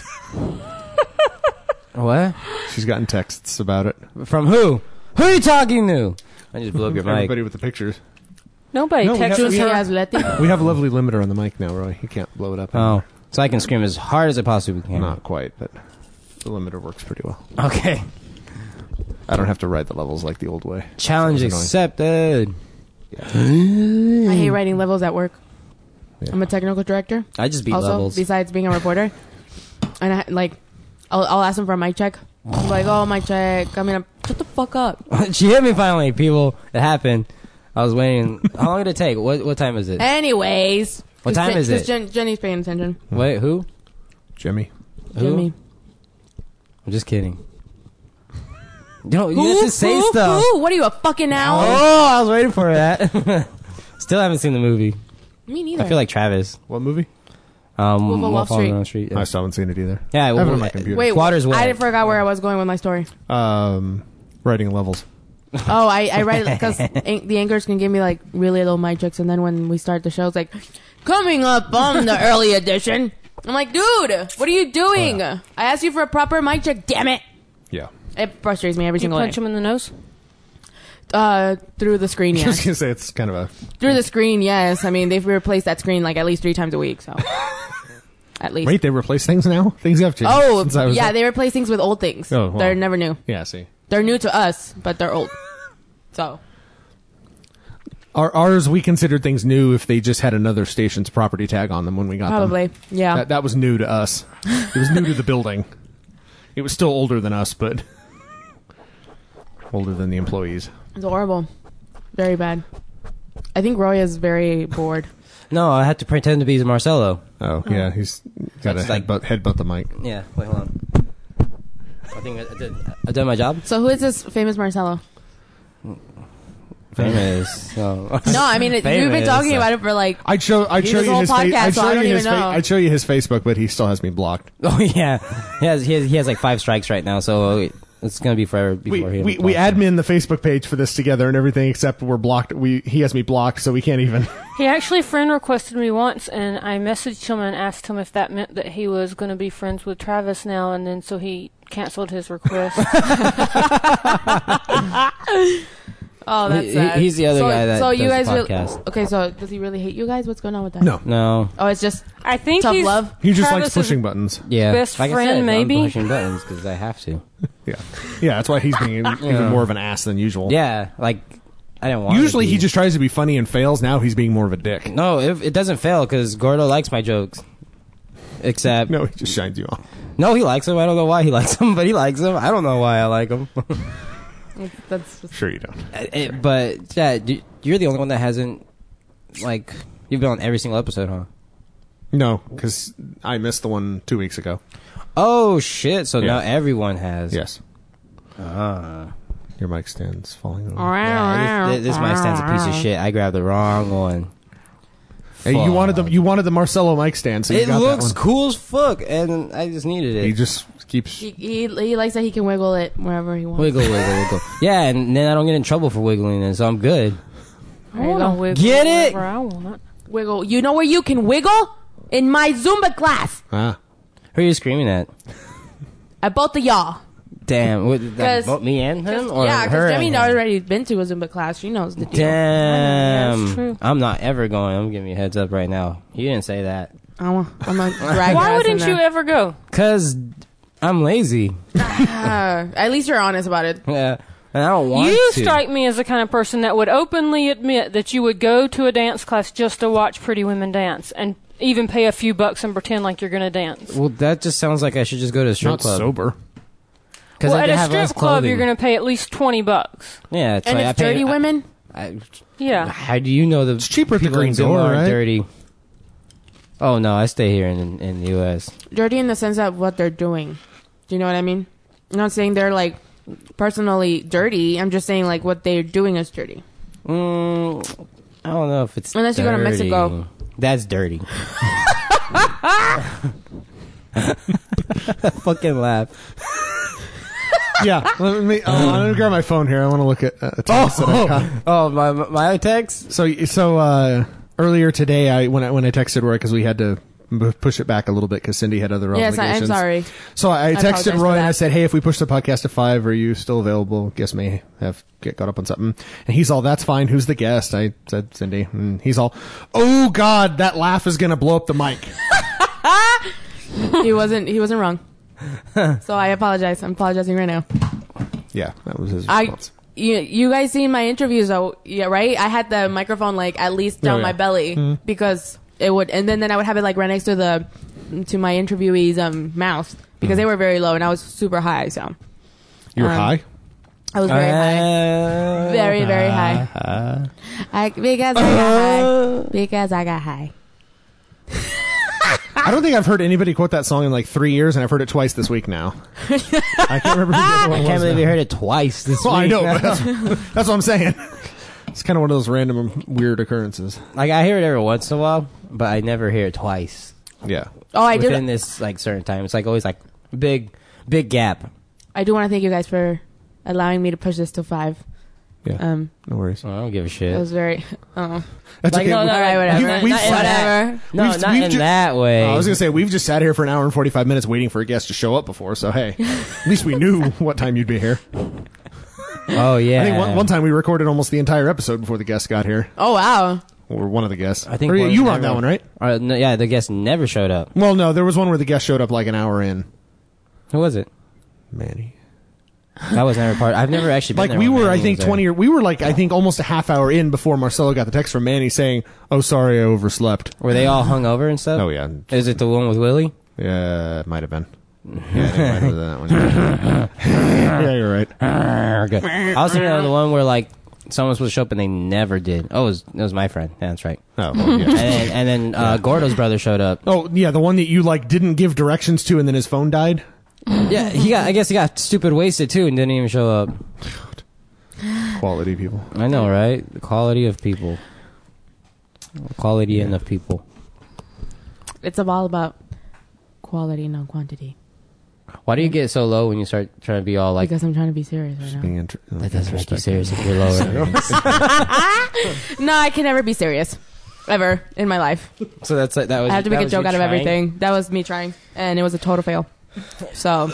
What? She's gotten texts about it. From who? Who are you talking to? I just blew up your mic. Everybody with the pictures. Nobody No, we have- texts we her. has Letty. We have a lovely limiter on the mic now, Roy. You can't blow it up. Oh, so I can scream as hard as I possibly can. Not quite, but the limiter works pretty well. Okay. I don't have to write the levels like the old way. Challenge Sounds annoying. accepted. I hate writing levels at work. Yeah. I'm a technical director. I just beat also, levels. besides being a reporter, and I, like, I'll, I'll ask them for a mic check. I'm like, oh, mic check. I mean, I'm, shut the fuck up. She hit me finally, people. It happened. I was waiting. How long did it take? What what time is it? Anyways, What 'cause time Jen- is 'cause it? Jen, Jenny's paying attention. Wait, who? Jimmy. Who? Jimmy. I'm just kidding. You don't. You Who? have to say who? stuff. Who? What are you, a fucking owl? Oh, I was waiting for that. Still haven't seen the movie. Me neither. I feel like Travis. What movie? Um, Wolf of Wall Wolf on Street. Wall Street. I Yeah, still haven't seen it either. yeah I have it well, on my computer. Wait, Water's wet. I forgot where I was going with my story. Um, writing levels. Oh, I, I write it because the anchors can give me like really low mic checks, and then when we start the show, it's like, coming up on the early edition. I'm like, dude, what are you doing? I asked you for a proper mic check. Damn it! Yeah. It frustrates me every You single punch day. him in the nose? Uh, through the screen, I was yes. gonna say it's kind of a. Through the screen, yes. I mean, they've replaced that screen like at least three times a week, so at least. Wait, they replace things now. Things have changed. Oh, since I was yeah, there. they replace things with old things. Oh, wow. They're never new. Yeah. See, They're new to us, but they're old. So Our, ours we considered things new if they just had another station's property tag on them when we got them. probably, yeah. That, that was new to us. It was new to the building. It was still older than us, but older than the employees. It's horrible. Very bad. I think Roy is very bored. No, I had to pretend to be Marcelo. Oh, yeah, he's got to That's like- headbutt, headbutt the mic. Yeah. Wait, hold on. I think I did. I did my job. So who is this famous Marcelo? Famous. So. No, I mean, it, you've been Famous. talking about it for like, I'd show, I'd He show does you whole his, fa- podcast, I'd so show I don't you his, even fa- know. I'd show you his Facebook, but he still has me blocked. Oh yeah, he has, he has he has like five strikes right now, so it's gonna be forever We before he. we, we admin the Facebook page for this together and everything, except we're blocked. We he has me blocked, so we can't even. He actually friend requested me once, and I messaged him and asked him if that meant that he was going to be friends with Travis now, and then so he canceled his request. oh, that's He- sad. he's the other so, guy that So does you the guys really, podcast. okay? So does he really hate you guys? What's going on with that? No, No. Oh, it's just I think tough he's love. he just likes Travis's pushing buttons. Yeah. Best like I friend, said, maybe? I'm pushing buttons because I have to. Yeah, yeah, that's why he's being Yeah. even more of an ass than usual. Yeah, like I didn't want. Usually to he be. just tries to be funny and fails. Now he's being more of a dick. No, it, it doesn't fail because Gordo likes my jokes. Except No, he just shines you off. no, he likes them. I don't know why he likes them, but he likes them. I don't know why I like them. That's just, Sure you don't. It, but yeah, d- you're the only one that hasn't like you've been on every single episode, huh? No, because I missed the one two weeks ago. Oh shit! So Yeah. now everyone has. Yes. Ah. Your mic stand's falling over. Yeah, this, this mic stand's a piece of shit. I grabbed the wrong one. Hey, you wanted the you wanted the Marcelo mic stand, so you It got looks that one. cool as fuck, and I just needed it. He just keeps. He, he he likes that he can wiggle it wherever he wants. Wiggle, wiggle, wiggle. Yeah, and then I don't get in trouble for wiggling it, so I'm good. There you I go. wanna wiggle Get it? wherever I want. Wiggle. You know where you can wiggle? In my Zumba class. Ah. Who are you screaming at? At both of y'all. Damn, what, that, 'Cause- both me and him, or yeah, her? because Demi and him? already been to a Zumba class. She knows the deal. Damn, That's true. I'm not ever going. I'm giving you a heads up right now. You didn't say that. I'm gonna drag Why your ass in wouldn't you there. ever go? Cause I'm lazy. Uh, at least you're honest about it. Yeah, and I don't want You to. strike me as the kind of person that would openly admit that you would go to a dance class just to watch pretty women dance and even pay a few bucks and pretend like you're going to dance. Well, that just sounds like I should just go to a strip Not club. sober. Because Well, I at a have less strip club, clothing. you're going to pay at least twenty bucks. Yeah, it's And like I it's pay, dirty I- women. I, Yeah. how do you know the It's cheaper at the people Green in Zimmer Door, aren't right? dirty? Oh no, I stay here in in the U S. Dirty in the sense of what they're doing. Do you know what I mean? I'm not saying they're like personally dirty. I'm just saying like what they're doing is dirty. Mm, I don't know if it's Unless you go to dirty. Mexico. That's dirty. Fucking laugh. Yeah. Let me. Oh, I'm gonna grab my phone here. I want to look at uh, a text that I got. Oh, my my text. So so uh, earlier today, I when I when I texted Roy because we had to m- push it back a little bit because Cindy had other Yes, I, I'm obligations. sorry. So I, I apologize texted for Roy and that. I said, "Hey, if we push the podcast to five, are you still available? Guest may have get caught up on something." And he's all, "That's fine. Who's the guest?" I said, "Cindy." And he's all, "Oh God, that laugh is gonna blow up the mic." he wasn't. He wasn't wrong. So I apologize. I'm apologizing right now. Yeah, that was his I. response. You, you guys seen my interviews though, yeah, right? I had the microphone like at least down Oh, yeah. my belly because it would, and then, then I would have it like right next to the to my interviewee's um mouth because they were very low and I was super high, so You were um, high. I was very high, very very high. I, because I got high, because I got high. I don't think I've heard anybody quote that song in like three years, and I've heard it twice this week now. I can't remember who the other one I can't was believe now. you heard it twice this Well, I week. know. But that's, that's what I'm saying. It's kind of one of those random weird occurrences. Like I hear it every once in a while, but I never hear it twice Yeah. Oh, I do. within this like certain time. It's like always like big, big gap. I do want to thank you guys for allowing me to push this to five. Yeah. Um, No worries. I don't give a it shit. was very. Oh, That's Like, okay. no, We- no, all right, whatever. We've- we've not in sat- that- whatever. No, We've- not we've in ju- that way. I was going to say, we've just sat here for an hour and forty-five minutes waiting for a guest to show up before, so hey, at least we knew what time you'd be here. oh yeah. I think one, one time we recorded almost the entire episode before the guest got here. Oh wow. Or one of the guests. I think Or one you were on never- that one, right? Uh, no, yeah, the guest never showed up. Well, no, there was one where the guest showed up like an hour in. Who was it? Manny. That was never part. I've never actually been Like there we when were, I Manny think was there. twenty. Or, we were like I think almost a half hour in before Marcelo got the text from Manny saying, "Oh, sorry, I overslept." Were they all hung over and stuff? Oh yeah, Is it the one with Willie? yeah, it might have been. Yeah, I think it might have been that one. Yeah, you're right. Okay. I was thinking of the one where like someone was supposed to show up and they never did. Oh, it was, it was my friend. Yeah, that's right. Oh, well, yeah. And then, and then uh, Gordo's brother showed up. Oh yeah, the one that you like didn't give directions to, and then his phone died. Yeah, he got. I guess he got stupid wasted too and didn't even show up. Quality people. I know, right? The quality of people. Quality and of people. It's all about quality, not quantity. Why do you get so low when you start trying to be all like? Because I'm trying to be serious right now. Being inter- That doesn't make you serious if you're lower. No, I can never be serious. Ever in my life. So that's like that was. I have to that make a was joke you out of trying? everything. That was me trying. And it was a total fail. So.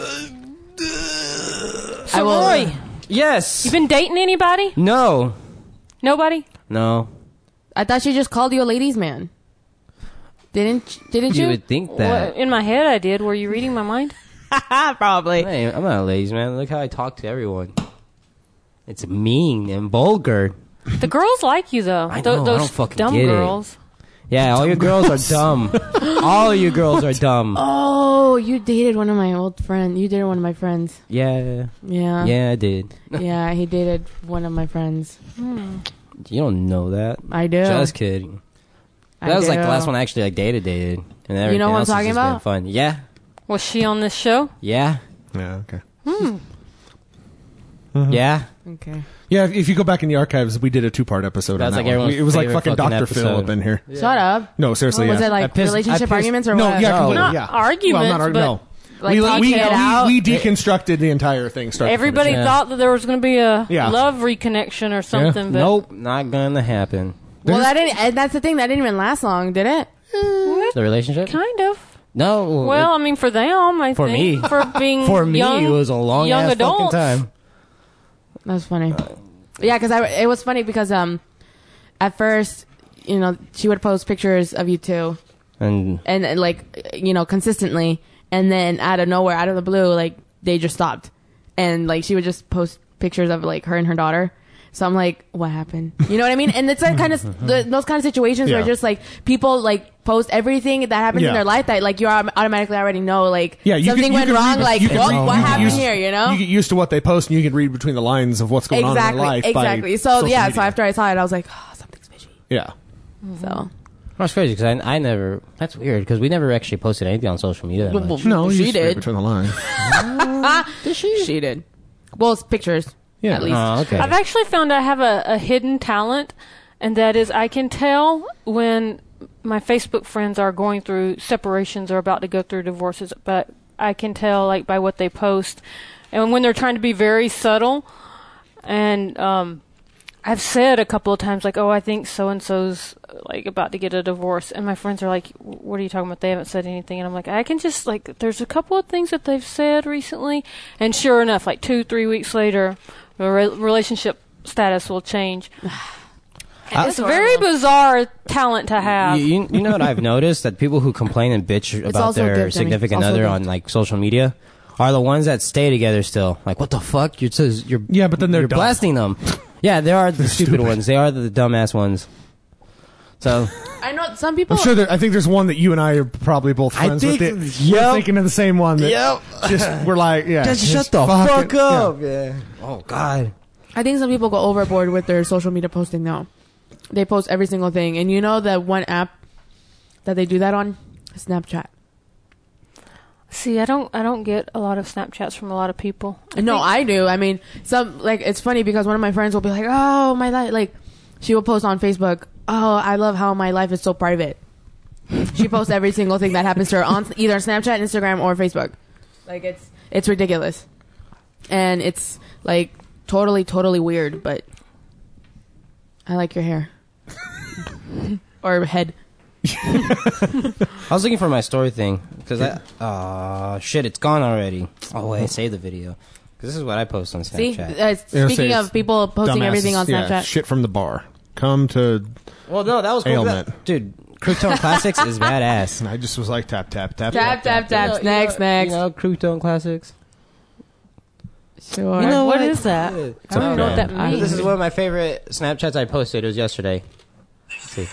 So, I will- Roy, Yes. you been dating anybody? No. Nobody? No. I thought she just called you a ladies' man. Didn't didn't you? You would think that. Well, in my head, I did. Were you reading my mind? Probably. Hey, I'm not a ladies man. Look how I talk to everyone. It's mean and vulgar. The girls like you, though. I Tho- know, I those don't fucking dumb get it. girls. Yeah, all your girls are dumb. All you girls are dumb. Oh, you dated one of my old friends. You dated one of my friends. Yeah. Yeah. Yeah, I did. Yeah, he dated one of my friends. You don't know that. I do. Just kidding. I That was like the do. last one I actually like dated dated. And everything You know what I'm else has talking just been about? Fun. Yeah. Was she on this show? Yeah. Yeah. Okay. Yeah. Okay. Yeah, if you go back in the archives, we did a two-part episode That's on that like one. everyone's It was like favorite fucking fucking Doctor Phil episode. up in here. Shut up. No, seriously, Was yeah. it like I pissed- I relationship pissed- arguments or no, what? yeah, No. completely, Not yeah. arguments, well, not ar- but no. Like we, talking we, it we, out? we deconstructed the entire thing. start to Everybody finish. Yeah. thought that there was going to be a Yeah. love reconnection or something, but Nope, not gonna happen. Well, There's- that didn't. And that's the thing. That didn't even last long, did it? The relationship? kind of. No. Well, I mean, for them, I For think. me. For being for me, young, it was a long young ass adults. fucking time. That's funny. Yeah, because I it was funny because um, at first, you know, she would post pictures of you two, And and, and like you know consistently, and then out of nowhere, out of the blue, like they just stopped, and like she would just post pictures of like her and her daughter. So I'm like, what happened? You know what I mean? And it's that kind of the, those kind of situations Yeah. where just like people like post everything that happens Yeah. in their life that like you autom- automatically already know like Yeah, you something can, you went can wrong. read- Like you can what, read- what you can happened use- here? You know? You get used to what they post, and you can read between the lines of what's going exactly, on in their life. by exactly. So social yeah, media. so after I saw it, I was like, oh, something's fishy. yeah, So that's crazy because I, I never. That's weird because we never actually posted anything on social media. That much. no, you she just read did. between the lines. She did. Well, it's pictures. Yeah. At least. Oh, okay. I've actually found I have a, a hidden talent, and that is I can tell when my Facebook friends are going through separations or about to go through divorces, but I can tell like by what they post, and when they're trying to be very subtle. And um, I've said a couple of times like, "Oh, I think so and so's like about to get a divorce," and my friends are like, "What are you talking about? They haven't said anything." And I'm like, "I can just like, there's a couple of things that they've said recently," and sure enough, like two, three weeks later, the re- relationship status will change. It's a very bizarre talent to have. You, you, you know what I've noticed that people who complain and bitch about also a their gift, I mean. significant It's also other a on gift. like social media are the ones that stay together still. Like, what the fuck? You're just, you're Yeah, but then they're you're dumb. blasting them. Yeah, they are the stupid, stupid. ones. They are the dumbass ones. So I know some people. I'm sure. There, I think there's one that you and I are probably both I friends think- with. It. yep. We're thinking of the same one. That Yep. Just we're like, yeah. just shut the fucking- fuck up. Yeah. Oh God. I think some people go overboard with their social media posting now. They post every single thing, and you know that one app that they do that on, Snapchat. See, I don't, I don't get a lot of Snapchats from a lot of people. No, I do. I mean, some like it's funny because one of my friends will be like, "Oh, my life," like she will post on Facebook, "Oh, I love how my life is so private." She posts every single thing that happens to her on either Snapchat, Instagram, or Facebook. Like it's it's ridiculous, and it's like totally, totally weird. But I like your hair or head. I was looking for my story thing because I. Oh shit! It's gone already. Oh wait, save the video because this is what I post on See, Snapchat. uh, Yeah, speaking say of it's people posting Dumbasses, everything on yeah, Snapchat, shit from the bar. Come to. Well, no, that was cool. Ailment. That- dude. Crouton Classics is badass. And I just was like tap tap tap Tap, tap, tap. You know- Next, you know, next. You know Crouton Classics. sure. You know What what is that? Yeah. I don't even know what that I- means. This is one of my favorite Snapchats I posted. It was yesterday. Let's see.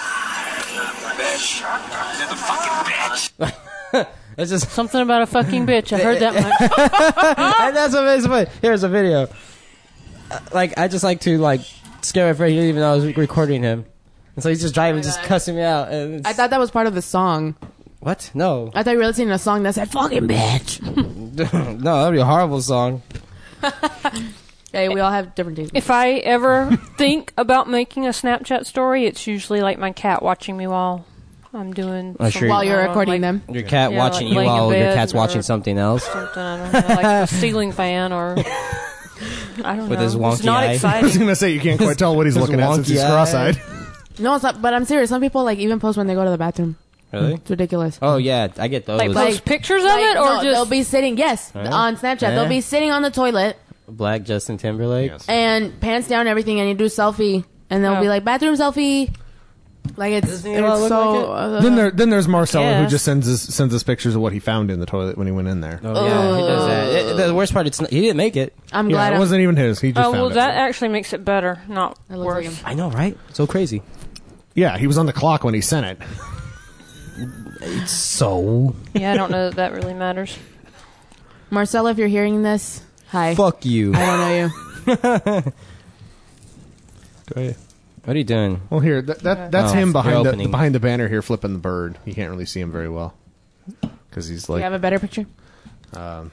It's just Something about a fucking bitch. I heard that much. and that's what makes it funny. Here's a video. Uh, Like I just like to like scare my friend. He didn't even know I was recording him, and so he's just driving, just cussing me out. And it's, I thought that was part of the song. what? No, I thought you were listening to a song that said "fucking bitch." no, that'd be a horrible song. Hey, we all have different tastes. If I ever think about making a Snapchat story, it's usually like my cat watching me while I'm doing Oh, some- sure. While you're I don't know, recording like them. Your cat Yeah, watching like you laying in while your bed cat's watching or- something else. something, I don't know, like a ceiling fan or I don't With know. his It's wonky not eye. I was exciting. gonna say you can't quite tell what he's His looking at since wonky he's eye. cross-eyed. No, it's not. But I'm serious. Some people like even post when they go to the bathroom. Really? It's ridiculous. Oh yeah, I get those. Like Like- post pictures of Like, it, or no, just they'll be sitting. Yes, Huh? on Snapchat, Yeah. they'll be sitting on the toilet Black Justin Timberlake. Yes. and pants down, everything, and you do selfie, and they'll Oh. be like bathroom selfie. Like it's, Doesn't he all it's look so. like it? uh, Then there, then there's Marcelo who Yes. just sends us sends us pictures of what he found in the toilet when he went in there. Oh yeah, he does that. It- the worst part, it's not, he didn't make it. I'm Yeah, glad. it I'm, wasn't even his. He just oh found well, it. that actually makes it better, not That looks like worse. him. I know, right? So crazy. Yeah, he was on the clock when he sent it. So Yeah, I don't know that that really matters. Marcella, if you're hearing this, hi. fuck you. I don't know you. What are you doing? Well, here, that, that that's Oh, him you're behind the, opening. behind the banner here, flipping the bird. You can't really see him very well because he's Do you like. have a better picture? Um,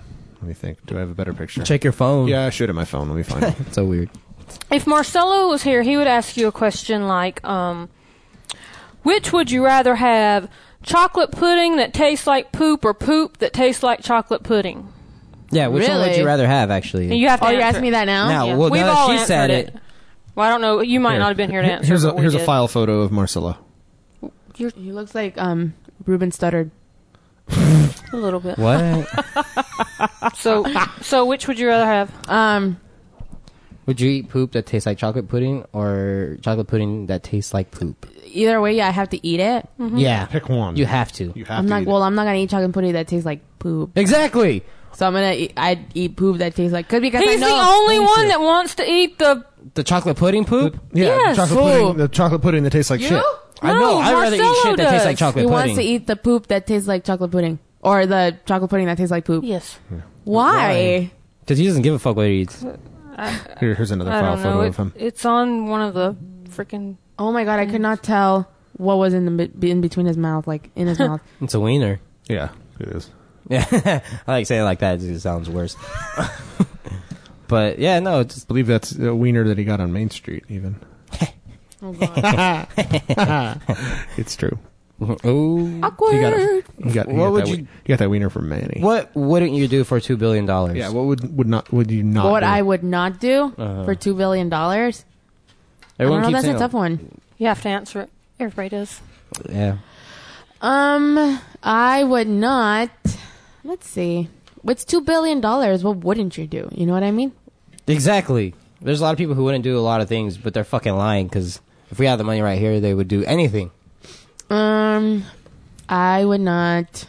Let me think. Do I have a better picture? Check your phone. Yeah, I should at my phone. Let me find it. It's so weird. If Marcelo was here, he would ask you a question like, um, which would you rather have, chocolate pudding that tastes like poop or poop that tastes like chocolate pudding? Yeah, which one would Really? you rather have, actually? And you have to Oh, you're answer asking me that now? Now, Yeah. well, We've now all that she said answered it. Well, I don't know. You might Here. not have been here to answer. Here's a but we here's a did. file photo of Marcella. He looks like um Ruben stuttered. A little bit. What? So, so which would you rather have? Um, Would you eat poop that tastes like chocolate pudding or chocolate pudding that tastes like poop? either way, yeah, I have to eat it. Yeah. Pick one. You have to. You have I'm to not. eat Well, I'm not gonna eat chocolate pudding that tastes like poop. Exactly. So I'm gonna. Eat, I'd eat poop that tastes like. Cause because He's I know. the only one that wants to eat the. The chocolate pudding poop? it. Yeah, Yes. the chocolate Fool. pudding. The chocolate pudding that tastes like You? shit. I No, know. I'd rather eat Marcelo shit that tastes like does. chocolate He pudding. wants to eat the poop that tastes like chocolate pudding, or the chocolate pudding that tastes like poop. Yes. Why? Because he doesn't give a fuck what he eats. Here, here's another I file don't photo know. of him. It, it's on one of the freaking. Oh my god, I could not tell what was in the be- in between his mouth, like in his mouth. It's a wiener. Yeah, it is. Yeah. I like saying it like that. It just sounds worse. But, yeah, no, it's I believe that's a wiener that he got on Main Street. Even Oh god, it's true. Ooh. awkward. He got it. He got. He What got would that, you- wie- he got that wiener from Manny. What wouldn't you do for two billion dollars? Yeah. What would would not would you not? What do? I would not do Uh-huh. for two billion dollars. I Everyone don't know. keeps That's a saying- tough one. You have to answer it. Everybody does. Yeah. Um, I would not. Let's see. What's two billion dollars? What wouldn't you do? You know what I mean? Exactly. There's a lot of people who wouldn't do a lot of things, but they're fucking lying, because if we had the money right here, they would do anything. Um, I would not.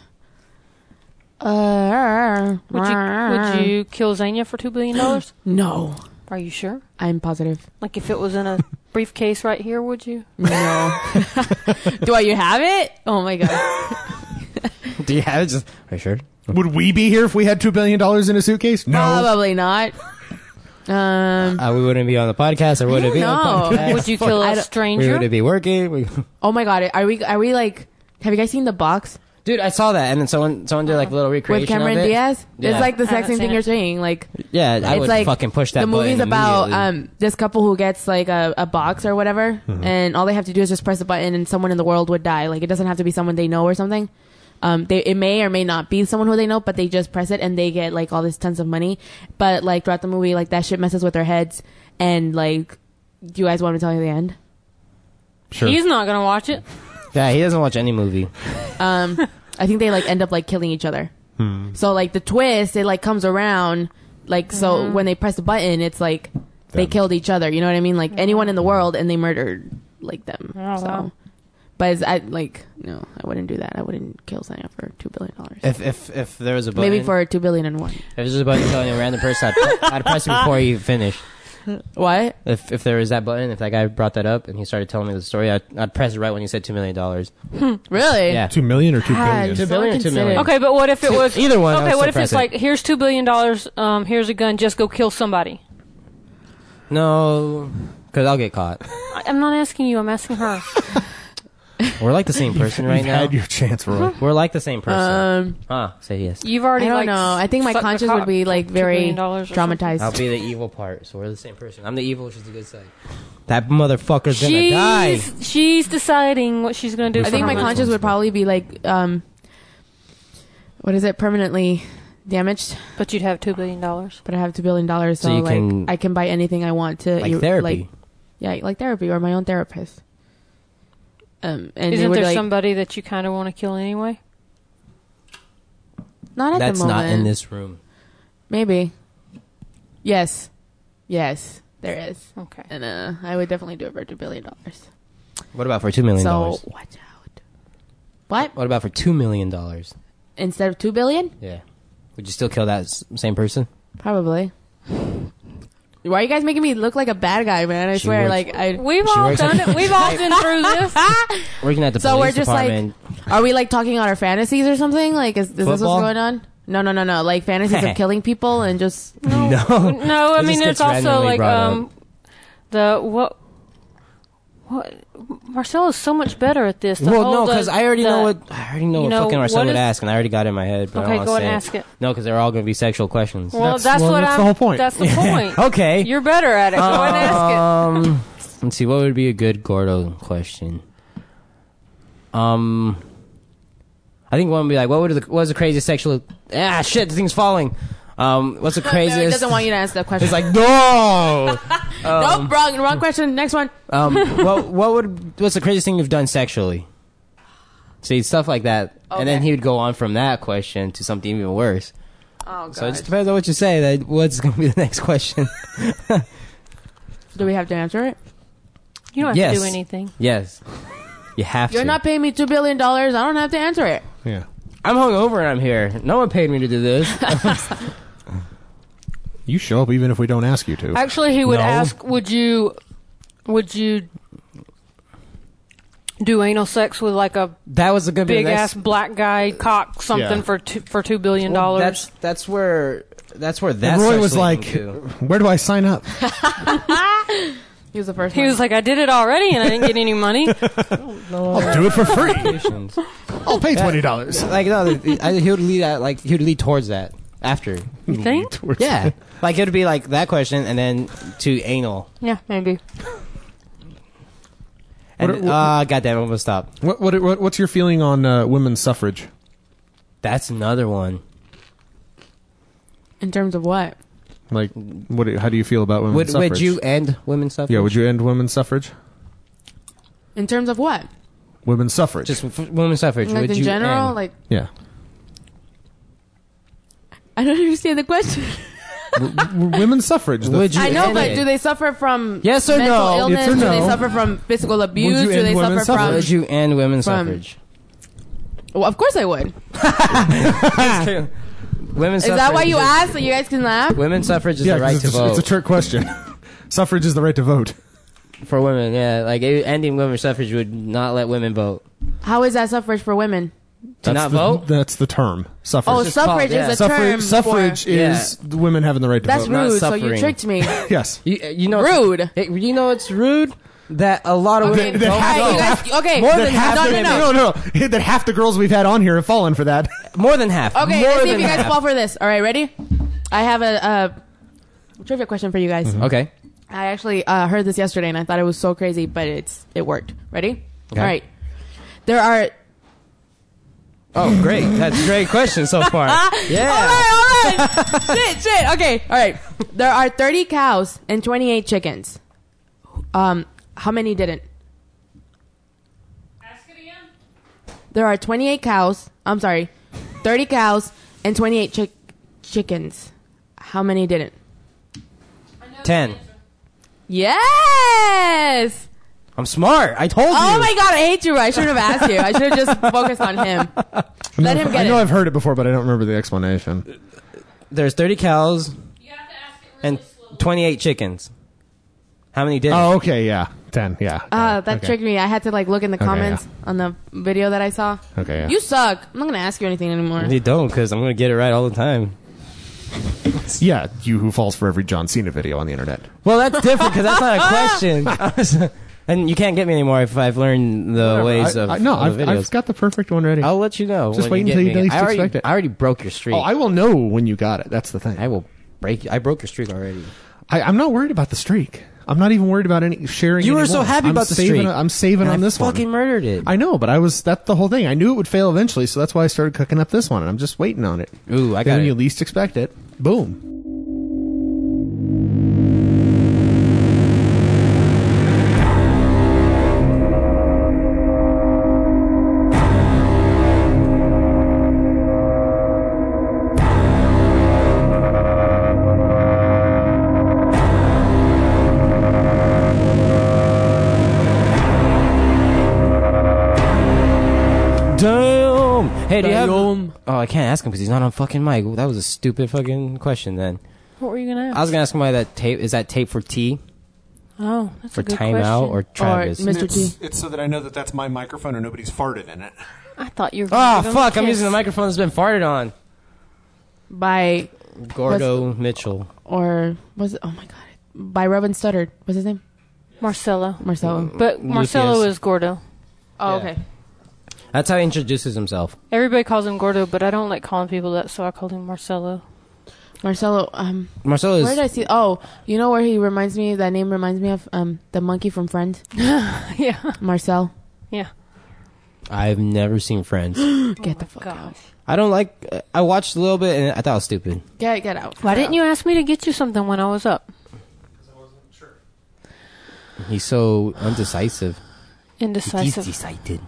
Uh, Would you would you kill Xenia for two billion dollars? No, Are you sure? I'm positive. Like if it was in a briefcase right here, would you? No. Do I? You have it? Oh my god. Do you have it? Just, are you sure? Would we be here if we had two billion dollars in a suitcase? No. Probably not. Um. Uh, we wouldn't be on the podcast. I wouldn't be on know. the podcast. Would you kill I a don't- We stranger? wouldn't be working. We, Oh my god. Are we? Are we like? Have you guys seen The Box dude, I saw that, and then someone someone did like a little recreation with Cameron of it. Diaz? Yeah. It's like the I exact haven't same thing seen you're it. saying. Like Yeah, I it's would like fucking push that the movie's button about immediately. um this couple who gets like a, a box or whatever, and all they have to do is just press a button, and someone in the world would die. Like it doesn't have to be someone they know or something. Um, they it may or may not be someone who they know, but they just press it and they get like all this tons of money. But like throughout the movie, like that shit messes with their heads. And like, do you guys want me to tell you the end? Sure. He's not gonna watch it. Yeah, he doesn't watch any movie. Um, I think they like end up like killing each other. So like the twist, it like comes around. Like so when they press the button, it's like they Them. killed each other. You know what I mean? Like anyone in the world, and they murdered like them. Oh, so, wow. but it's, I like no, I wouldn't do that. I wouldn't kill Sanya for two billion dollars. If if if there was a button, Maybe for two billion and one. if there was a button telling a random person, I'd, I'd press it before he finished. What? If if there was that button, if that guy brought that up and he started telling me the story, I'd, I'd press it right when he said two million dollars. Really? Yeah. Two million or two God, billion? Two so billion or two inconsiderate. million? Okay, but what if it was Either one, I Okay, would what still if it's press it. like here's two billion dollars, um, here's a gun, just go kill somebody? No, because I'll get caught. I, I'm not asking you. I'm asking her. We're like the same person right You've now. had your chance, Roy. We're like the same person. Um, Huh? Say yes. You've already. I don't like, know. I think my sucked the conscience cock would be like for two very billion dollars or something. traumatized. I'll be the evil part, so we're the same person. I'm the evil, she's the good side. That motherfucker's gonna die. She's she's deciding what she's gonna do. I for think her my money. conscience would probably be like, um, what is it, permanently damaged. But you'd have two billion dollars. But I have two billion dollars, so, So you like can- I can buy anything I want to. Like you- therapy. like- yeah, like therapy or my own therapist. Um, and they Isn't would there like, somebody that you kind of want to kill anyway? not at That's the moment. not in this room. Maybe. Yes, yes, there is, Okay. and uh, I would definitely do it for two billion dollars. What about for two million So dollars? watch out. What? What about for two million dollars? Instead of two billion? Yeah. Would you still kill that s- same person? Probably. Why are you guys making me look like a bad guy, man? I She swear, works- like I. We've She all works done at- it. We've all been through this. Working at the So police we're just like, department. are we like talking on our fantasies or something? Like, is, is this what's Football? going on? No, no, no, no. Like fantasies of killing people and just. no. No, I It mean just there's gets also randomly like brought um the what What? Marcel is so much better at this. The Well, whole- no, the- because I already the- know what I already know you what know, fucking Marcel what would is- ask, and I already got it in my head. But I Okay, don't go want ahead to and say ask it. No, because they're all going to be sexual questions. Well, That's- that's, well, what that's I'm. the whole point. That's the point. Okay. You're better at it. Go ahead and ask it. Um, let's see. What would be a good Gordo question? Um, I think one would be like, what would the, what was the craziest sexual? Ah, shit, the thing's falling. Um, what's the No, craziest? he doesn't want you to answer that question. It's like no. nope, wrong, wrong question. Next one. Um, what what would what's the craziest thing you've done sexually? See, stuff like that, and then Okay. he would go on from that question to something even worse. Oh, God. So it just depends on what you say. That what's going to be the next question? Do we have to answer it? You don't have Yes. to do anything. Yes, you have You're to. not paying me two billion dollars. I don't have to answer it. Yeah. I'm hungover and I'm here. No one paid me to do this. You show up even if we don't ask you to. Actually, he would No. ask, "Would you, would you do anal sex with like a That was a good big next- ass black guy cock something Yeah. for two, for two billion Well, dollars?" that's that's where that's where And that Roy starts was leading like, to. "Where do I sign up?" He was the first He one. was like, "I did it already, and I didn't get any money." I'll do it for free. Patience. I'll pay twenty dollars. Like no, I- he would lead that like he would lead towards that after. You think? Yeah, like it would be like that question and then to anal. Yeah, maybe. And What- what- uh, goddamn, I'm gonna stop. What, what what what's your feeling on uh, women's suffrage? That's another one. In terms of what? Like, what? do- How do you feel about women's Would suffrage? would you end women's suffrage? Yeah, would you end women's suffrage? In terms of what? Women's suffrage. just f- women's suffrage? Like would in you general? end? Like yeah. I don't understand the question. W- w- women's suffrage. the- Would you I know, end but it? do they suffer from Yes or mental no? illness? Yes or Do they no? suffer from physical abuse? you Do end they suffer women's from? suffrage? Would you end women's From- suffrage? Well, of course I would. Women's Is that why suffrage you is- asked so you guys can laugh? Women's suffrage is yeah, the 'cause right to it's, vote it's a trick question. Suffrage is the right to vote. for women. Yeah, like it- ending women's suffrage would not let women vote. How is that suffrage for women? To That's not the, vote? That's the term. Suffrage. Oh, just suffrage called- yeah. is a term. suffrage suffrage for, is the women having the right to That's vote. not rude. So you suffering. tricked me. Yes. You, you know, Rude. It, you know, it's rude that a lot of Okay, women that don't half- Hey, you vote. guys, okay. More That than half no, the, no, no. no, no, that half the girls we've had on here have fallen for that. More than half. Okay, More let's see if than you guys half. fall for this. All right, ready? I have a, a trivia question for you guys. Okay. I actually uh, heard this yesterday, and I thought it was so crazy, but it's it worked. Ready? Okay. All right. There are. Oh, great. That's a great question so far. Yeah. All right, all right. shit, shit. Okay, all right. There are thirty cows and twenty-eight chickens. Um, how many didn't? Ask it again. There are twenty-eight cows. I'm sorry, thirty cows and twenty-eight chick chickens. How many didn't? Ten. Yes. I'm smart. I told you. Oh my god, I hate you. I shouldn't have asked you. I should have just focused on him. Let him I get know it. I've heard it before, but I don't remember the explanation. There's thirty cows You have to ask it really and twenty-eight chickens. How many did? Oh, okay, yeah. Ten, yeah. Uh, that okay. tricked me. I had to like look in the Okay, comments yeah. on the video that I saw. Okay, yeah. You suck. I'm not gonna ask you anything anymore. You don't, because I'm going to get it right all the time. Yeah, you who falls for every John Cena video on the internet. Well, that's different, because that's not a question. And you can't get me anymore if I've learned the ways I, of I, no, of I've, the videos. I've got the perfect one ready. I'll let you know. Just when wait you until get you me. least I already, expect it. I already broke your streak. Oh, I will know when you got it. That's the thing. I will break. I broke your streak already. I, I'm not worried about the streak. I'm not even worried about any sharing. You were anymore. so happy I'm about the saving, streak. I'm saving And on I this one. fucking murdered it. I know, but I was. That's the whole thing. I knew it would fail eventually, so that's why I started cooking up this one, and I'm just waiting on it. Ooh, I Then got when it. you least expect it, boom. Damn. Hey, do you have? Damn. Oh, I can't ask him because he's not on fucking mic. That was a stupid fucking question. Then What were you gonna ask? I was gonna ask him why that tape is that tape for T oh, that's for a good timeout question. or Travis. Mister T. It's, it's so that I know that that's my microphone and nobody's farted in it. I thought you were. Oh gonna give him a fuck! I'm kiss. using the microphone that's been farted on. By Gordo Mitchell. or was it? Oh my god. By Robin Studdard. What's his name? Marcelo. Marcelo. But Marcelo Lucius. is Gordo. Oh, Yeah. okay. That's how he introduces himself. Everybody calls him Gordo, but I don't like calling people that, so I called him Marcelo. Marcelo. Um, Marcelo where did I is. see? Oh, you know where he reminds me? That name reminds me of um the monkey from Friends, Yeah. Marcel. Yeah. I've never seen Friends. Get the fuck out. Gosh. I don't like. I watched a little bit and I thought it was stupid. Get get out. Why didn't you ask me to get you something when I was up? He's so undecisive. Indecisive. Decided.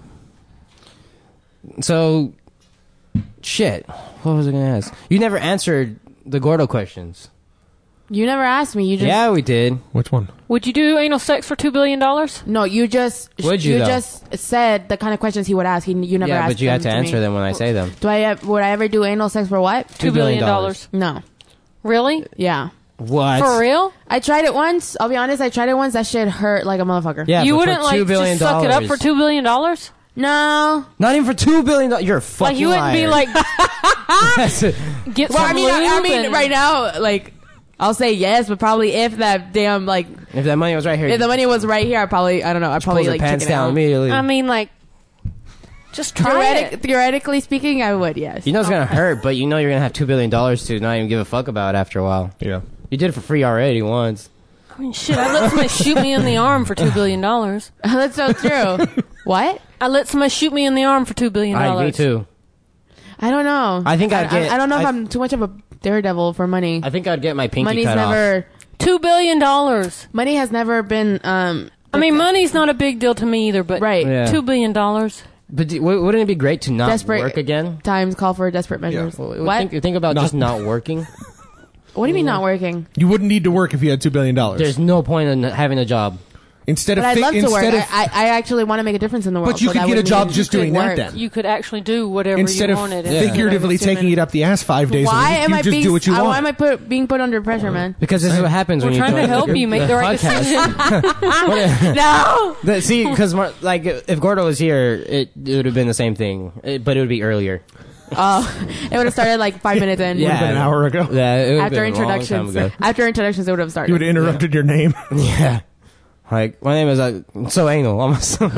So, shit. What was I gonna ask? You never answered the Gordo questions. You never asked me. You just Yeah, we did. Which one? Would you do anal sex for two billion dollars? no. You just Would you, though? just said the kind of questions he would ask. He, you never Yeah, asked. but you had to them answer me. them when I say them. Do I ev- would I ever do anal sex for what? Two billion dollars. No. Really? Yeah. What? For real? I tried it once. I'll be honest. I tried it once. That shit hurt like a motherfucker. Yeah, you but wouldn't for like two billion just suck it up for two billion dollars? No. Not even for two billion dollars. You're a fucking Like you wouldn't be liar. like That's it. get Well, some I mean, I, I lube mean, and- right now, like, I'll say yes, but probably if that damn like If that money was right here, if the money was right here, I probably I don't know. I probably pulls her like pants check it down out. immediately. I mean, like, just try Theoretic- it. Theoretically speaking, I would. Yes. you know it's gonna hurt, but you know you're gonna have two billion dollars to not even give a fuck about after a while. Yeah. You did it for free already once. I mean, shit, I let somebody shoot me in the arm for two billion dollars. That's so true. What? I let somebody shoot me in the arm for two billion I dollars. me too. I don't know. I think I'd I, get- I, don't know if I- I'm too much of a daredevil for money. I think I'd get my pinky Money's cut off. never. Two billion dollars. Money has never been. Um. I mean, money's not a big deal to me either, but Right. Yeah. two billion dollars. But do, w- wouldn't it be great to not Desperate work again? times call for desperate measures. W- What? Think, think about Not- just not working. What do you mean not working? You wouldn't need to work if you had two billion dollars. There's no point in having a job. Instead But of I'd thi- love to work. instead of I, I, I actually want to make a difference in the world. but you so could that get a would job mean just you doing could that work. then. You could actually do whatever Instead you of wanted. Yeah. figuratively Instead of taking it up the ass five days Why a week, am you I just being? do what you Why want. am I put, being put under pressure, man? Because this is what happens We're when trying you to do help the- you make the right podcast. decision. No. The- See, because like if Gordo was here, it, it would have been the same thing, it, but it would be earlier. Oh, it would have started like five minutes in. Yeah. been an hour ago. Yeah, it would've After been a long time introductions, ago. after introductions, it would have started. You would have interrupted your name. Yeah. Like my name is uh, so anal. I'm so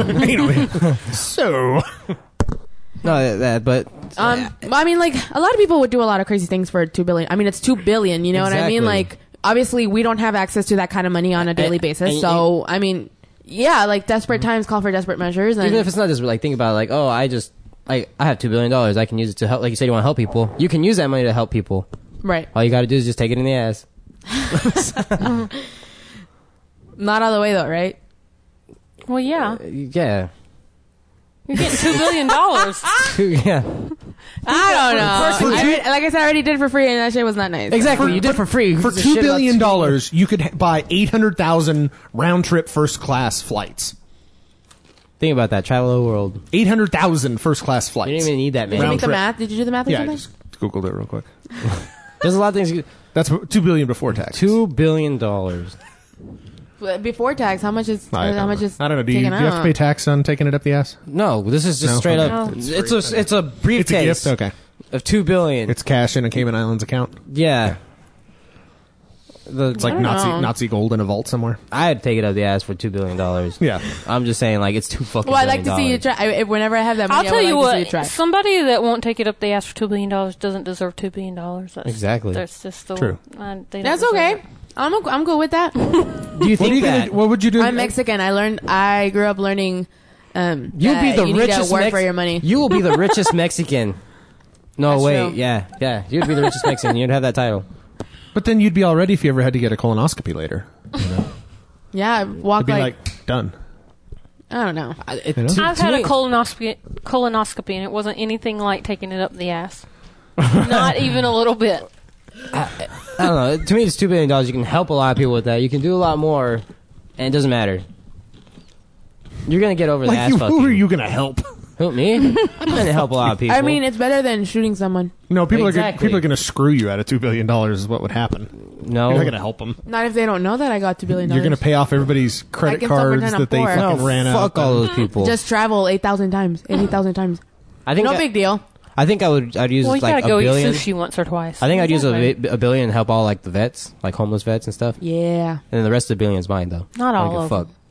so no that, that, but Um, I mean, like a lot of people would do a lot of crazy things for two billion. I mean, it's two billion. You know what I Exactly. mean? Like, obviously, we don't have access to that kind of money on a daily And- basis. and- So, I mean, yeah, like desperate times call for desperate measures. And even if it's not just like think about it, like oh I just like I have two billion dollars, I can use it to help. Like you said, you want to help people. You can use that money to help people. right, All you got to do is just take it in the ass. not all the way though, right? Well, yeah. Yeah, You're getting two billion dollars. yeah. I don't know. For I two- already- like I said, I already did it for free, and that shit was not nice. Exactly. You did it for free for Who's the two shit about billion two- dollars, you could h- buy eight hundred thousand round trip first class flights. Think about that. Travel the world. Eight hundred thousand first class You flights. didn't even need that Did you many. Round make the trip. math? Did you do the math or Yeah, I something? just googled it real quick. There's a lot of things. You, That's w- two billion before tax. Two billion dollars. Before tax, how much is I how don't much know. is I don't know. Do you, do taken you have to out? pay tax on taking it up the ass? No, this is just No? straight Okay. up. No. It's a it's a It's a briefcase gift. Okay, of two billion. it's cash in a Cayman Islands account. yeah. The, It's like I don't Nazi know. Nazi gold in a vault somewhere. I'd take it up the ass for two billion dollars. Yeah. I'm just saying, like it's two fucking. Well, I'd like to billion see you dollars. try. I, if, whenever I have that I'll money, I tell would you like to see you what. try. Somebody that won't take it up the ass for two billion dollars doesn't deserve two billion dollars. That's, Exactly. That's just the True. Uh, they don't That's deserve okay. it. I'm o- I'm good with that. Do you What are think you that gonna? What would you do? I'm Mexican. I learned. I grew up learning. Um, you'll that be the you need richest to work Mex- for your money. You will be the richest Mexican. No, That's wait. true. Yeah, yeah. You'd be the richest Mexican. You'd have that title. But then you'd be all ready if you ever had to get a colonoscopy later. Yeah, walk It'd be like, like, done. I don't know. I- it- You know? to- I've to had me- a colonoscopy, colonoscopy, and it wasn't anything like taking it up the ass. Not even a little bit. I don't know. To me, it's two billion dollars. You can help a lot of people with that. You can do a lot more, and it doesn't matter. You're gonna get over the Like, ass you, fucking. who are you gonna help? Who, me? I'm gonna help a lot of people. I mean, it's better than shooting someone. No, people are Exactly. gonna, people are gonna screw you out of two billion dollars. Is what would happen. no. You're not gonna help them. Not if they don't know that I got two billion dollars. You're gonna pay off everybody's credit can still cards pretend I'm that they poor. fucking No, ran out. fuck all those people. just travel eight thousand times, eighty thousand times. I think No I, big deal. I think I would. I'd use Well, you like gotta a go eat billion. sushi once or twice. I think I'd use a, Exactly. bi- a billion to help all like the vets, like homeless vets and stuff. Yeah. And then the rest of the billion's mine though. Not I all don't of give a them.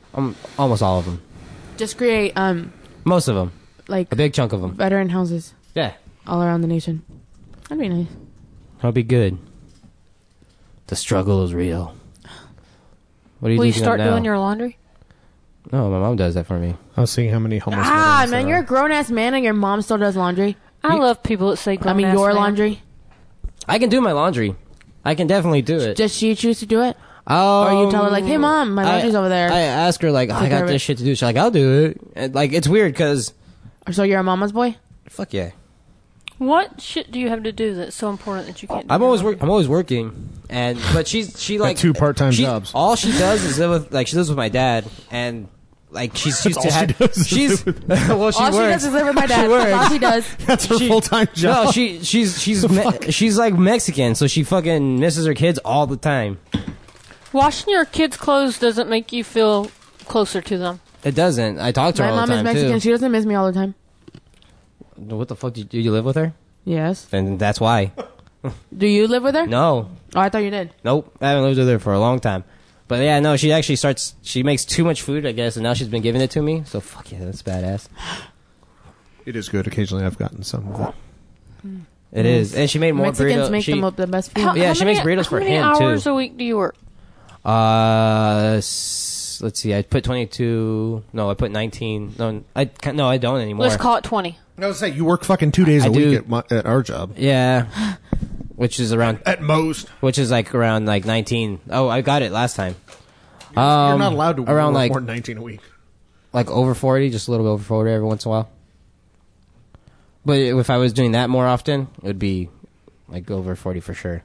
Um, almost all of them. Just create um Most of them. like A big chunk of them. veteran houses Yeah. all around the nation. That'd be nice. That'll be good. The struggle is real. What are you Will you thinking start of now? doing your laundry? No, my mom does that for me. I was seeing how many homeless. Ah, veterans man, there you're are. a grown ass man and your mom still does laundry. I You- love people that say I grown mean, ass your man. laundry. I can do my laundry. I can definitely do it. Does she choose to do it? Um, Or you tell her, like, hey, Mom, my laundry's I, over there. I ask her, like, oh, I Take care got of this it. shit to do. She's like, I'll do it. And, like, it's weird because, Or so you're a mama's boy? fuck yeah. What shit do you have to do that's so important that you can't do I'm your always laundry? work. I'm always working, and but she's she like two part-time she- jobs. All she does is live with like she lives with my dad, and like she's used to all she have. does is She's well, she All works. she does is live with my dad. She works. All she does. That's her She- full time job. No, she she's she's me- she's like Mexican, so she fucking misses her kids all the time. Washing your kids' clothes doesn't make you feel closer to them. It doesn't. I talk to her My all mom the is time Mexican. too. She doesn't miss me all the time. What the fuck? Do you, do you live with her? Yes. And that's why. Do you live with her? No, Oh, I thought you did. nope. I haven't lived with her for a long time. But yeah, no, she actually starts. She makes too much food, I guess, and now she's been giving it to me. So fuck yeah, that's badass. It is good. Occasionally, I've gotten some of that. It is, and she made more Mexicans burritos. make she, the, mo- the best food. How, Yeah, how she many, makes burritos how for many him, hours too. a week do you work? Uh, s- let's see. I put twenty-two. No, I put nineteen. No, I can't, no, I don't anymore. Let's call it twenty. I was say you work fucking two days a I week do. at, my, at our job. Yeah, which is around, At most, which is like around like nineteen. Oh, I got it last time. you're Um, not allowed to work around like more than nineteen a week. like over forty, just a little bit over forty every once in a while. But if I was doing that more often, it would be like over forty for sure.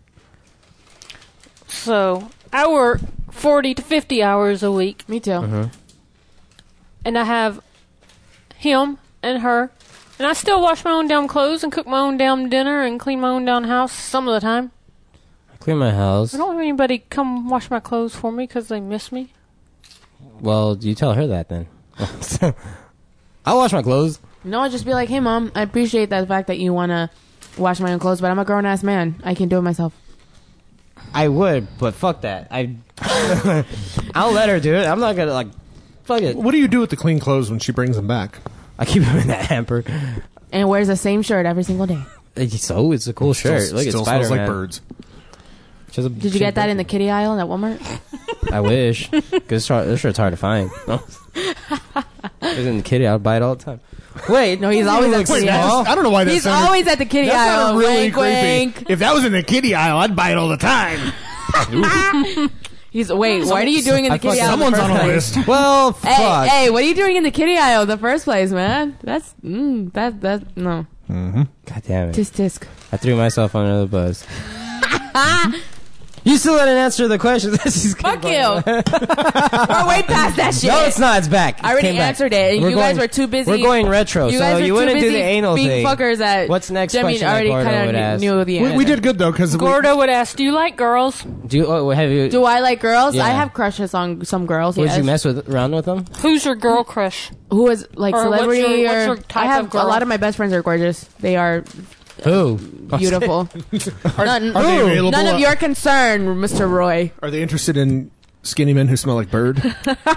So I work forty to fifty hours a week, Me too. Mm-hmm. and I have him and her, and I still wash my own damn clothes and cook my own damn dinner and clean my own damn house some of the time. I clean my house. I don't have anybody come wash my clothes for me because they miss me. Well, you tell her that then. I'll wash my clothes. No, I'd just be like, hey, Mom, I appreciate that fact that you want to wash my own clothes, but I'm a grown ass man. I can do it myself. I would, but fuck that. I I'll let her do it. I'm not gonna like fuck it. What do you do with the clean clothes when she brings them back? I keep them in that hamper. And wears the same shirt every single day. So it's a cool shirt. Still, Look, still it's smells Spider-Man. like birds. She's a- Did you she's get that a- in the kitty aisle at Walmart? I wish, because this shirt- this shirt's hard to find. It's in the kitty. I'll buy it all the time. Wait, No, he's always at the kitty aisle. I don't know why that's He's always at the kitty That's aisle. not really Wink, creepy. wink. If that was in the kitty aisle, I'd buy it all the time. He's wait. What are you doing in the I kitty fucking- aisle? in the Someone's first on a place? list. Well, Hey, fuck. hey, what are you doing in the kitty aisle in the first place, man? That's mm, that that no. God damn it! Tisk tisk. I threw myself under the bus. You still didn't answer the question. This is Fuck you. We're way past that shit. No, it's not. It's back. I already Came back. answered it. We're You guys going- were too busy. We're going retro, You so guys were you too wouldn't do busy the anal being thing. fuckers at. What's next I mean, question that already Gordo kinda would ask? knew the We, answer. we did good though because Gordo would ask, "Do you like girls? Do you, oh, have you? Do I like girls? Yeah. I have crushes on some girls. would Yes. you mess with around with them? Who's your girl crush?" Who is like Or what's celebrity your- what's or your type I have of girl? a lot of my best friends are gorgeous. They are Who? beautiful. none, are they Ooh, available? none of your concern, Mister Roy. Are they interested in skinny men who smell like bird? Who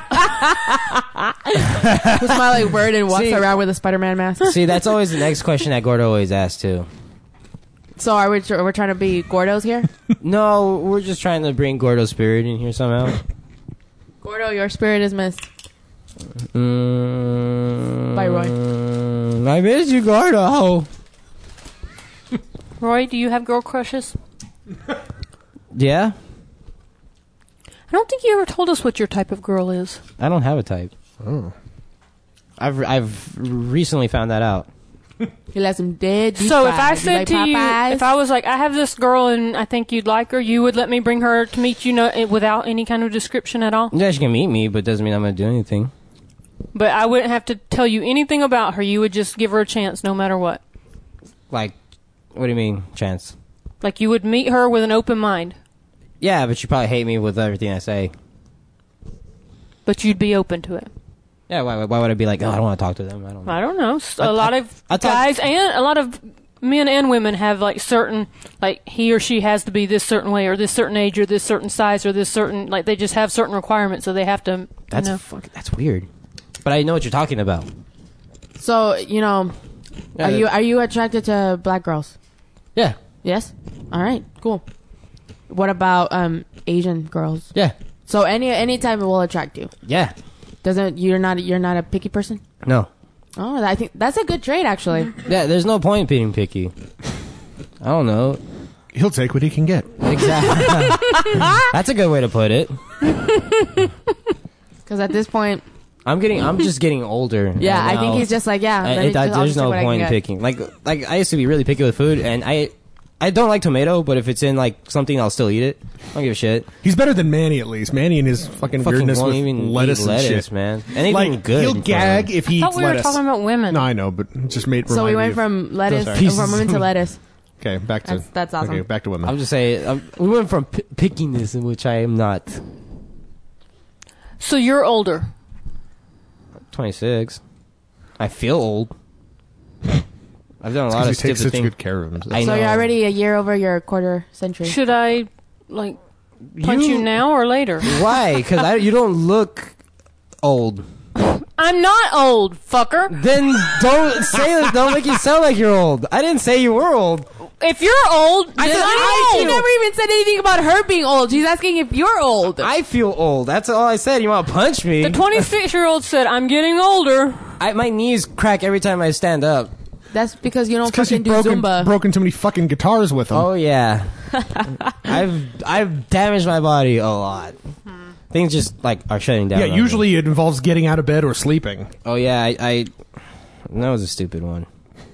smile like bird and walks See- around with a Spider-Man mask. See, that's always the next question that Gordo always asks too. So are we? We're trying to be Gordos here. No, we're just trying to bring Gordo's spirit in here somehow. Gordo, your spirit is missed. Mm, Bye, Roy. I miss you, Gordo. Roy, do you have girl crushes? Yeah, I don't think you ever told us what your type of girl is. I don't have a type. Oh. I've I've recently found that out. He lets him dead. deep So if I fried. said like to you, Popeyes. if I was like, I have this girl and I think you'd like her, you would let me bring her to meet you no, eh, without any kind of description at all? Yeah, she can meet me, but doesn't mean I'm gonna do anything. But I wouldn't have to tell you anything about her. You would just give her a chance no matter what. Like, what do you mean, chance? Like you would meet her with an open mind, Yeah, but she probably hate me with everything I say. but you'd be open to it. Yeah, why, why would I be like, oh, I don't want to talk to them? I don't know. I don't know. S- I- A lot I- of I thought- guys and a lot of men and women have like certain, like he or she has to be this certain way, or this certain age, or this certain size, or this certain, like they just have certain requirements, so they have to. That's you know. fuck, that's weird. But I know what you're talking about. So you know, Yeah, are that- you are you attracted to black girls? Yeah, Yes. All right. Cool. What about um Asian girls? yeah, So any any type will attract you. yeah. Doesn't you're not you're not a picky person? No. Oh, I think that's a good trait actually. Yeah, there's no point being picky. I don't know. He'll take what he can get. Exactly. That's a good way to put it. Because at this point, I'm getting. I'm just getting older. yeah, and I think now- he's just like yeah. I, let me it- I- just- I'll there's just take no what I can point in get. picking. Like, like I used to be really picky with food, and I, I don't like tomato, but if it's in like something, I'll still eat it. I don't give a shit. He's better than Manny at least. Manny and his fucking, Fucking weirdness won't with even lettuce eat and lettuce, shit. man. Anything Like good. he'll in gag front if he I eats thought we were lettuce. talking about women. No, I know, but it just made. So we remind went me of- from lettuce sorry. from women to lettuce. Okay, back to That's- that's awesome. Okay, back to women. I'm just saying. Um, we went from p- pickiness, in which I am not. So you're older. twenty-six. I feel old. I've done a lot Because of you take stupid such things. good care of him. I So know. you're already a year over your quarter century. Should I like punch you, You- now or later? Why? Because you don't look old. I'm not old, fucker. Then don't say that. Don't make you sound like you're old. I didn't say you were old. If you're old, I then said, I'm I, she old. never even said anything about her being old. She's asking if you're old. I feel old. That's all I said. You want to punch me? The twenty-six-year-old said, "I'm getting older." I, my knees crack every time I stand up. That's because you don't Because fucking you've do broken, Zumba. broken too many fucking guitars with him. Oh yeah, I've I've damaged my body a lot. Things just like are shutting down. yeah, on me. usually it involves getting out of bed or sleeping. Oh yeah, I, I that was a stupid one.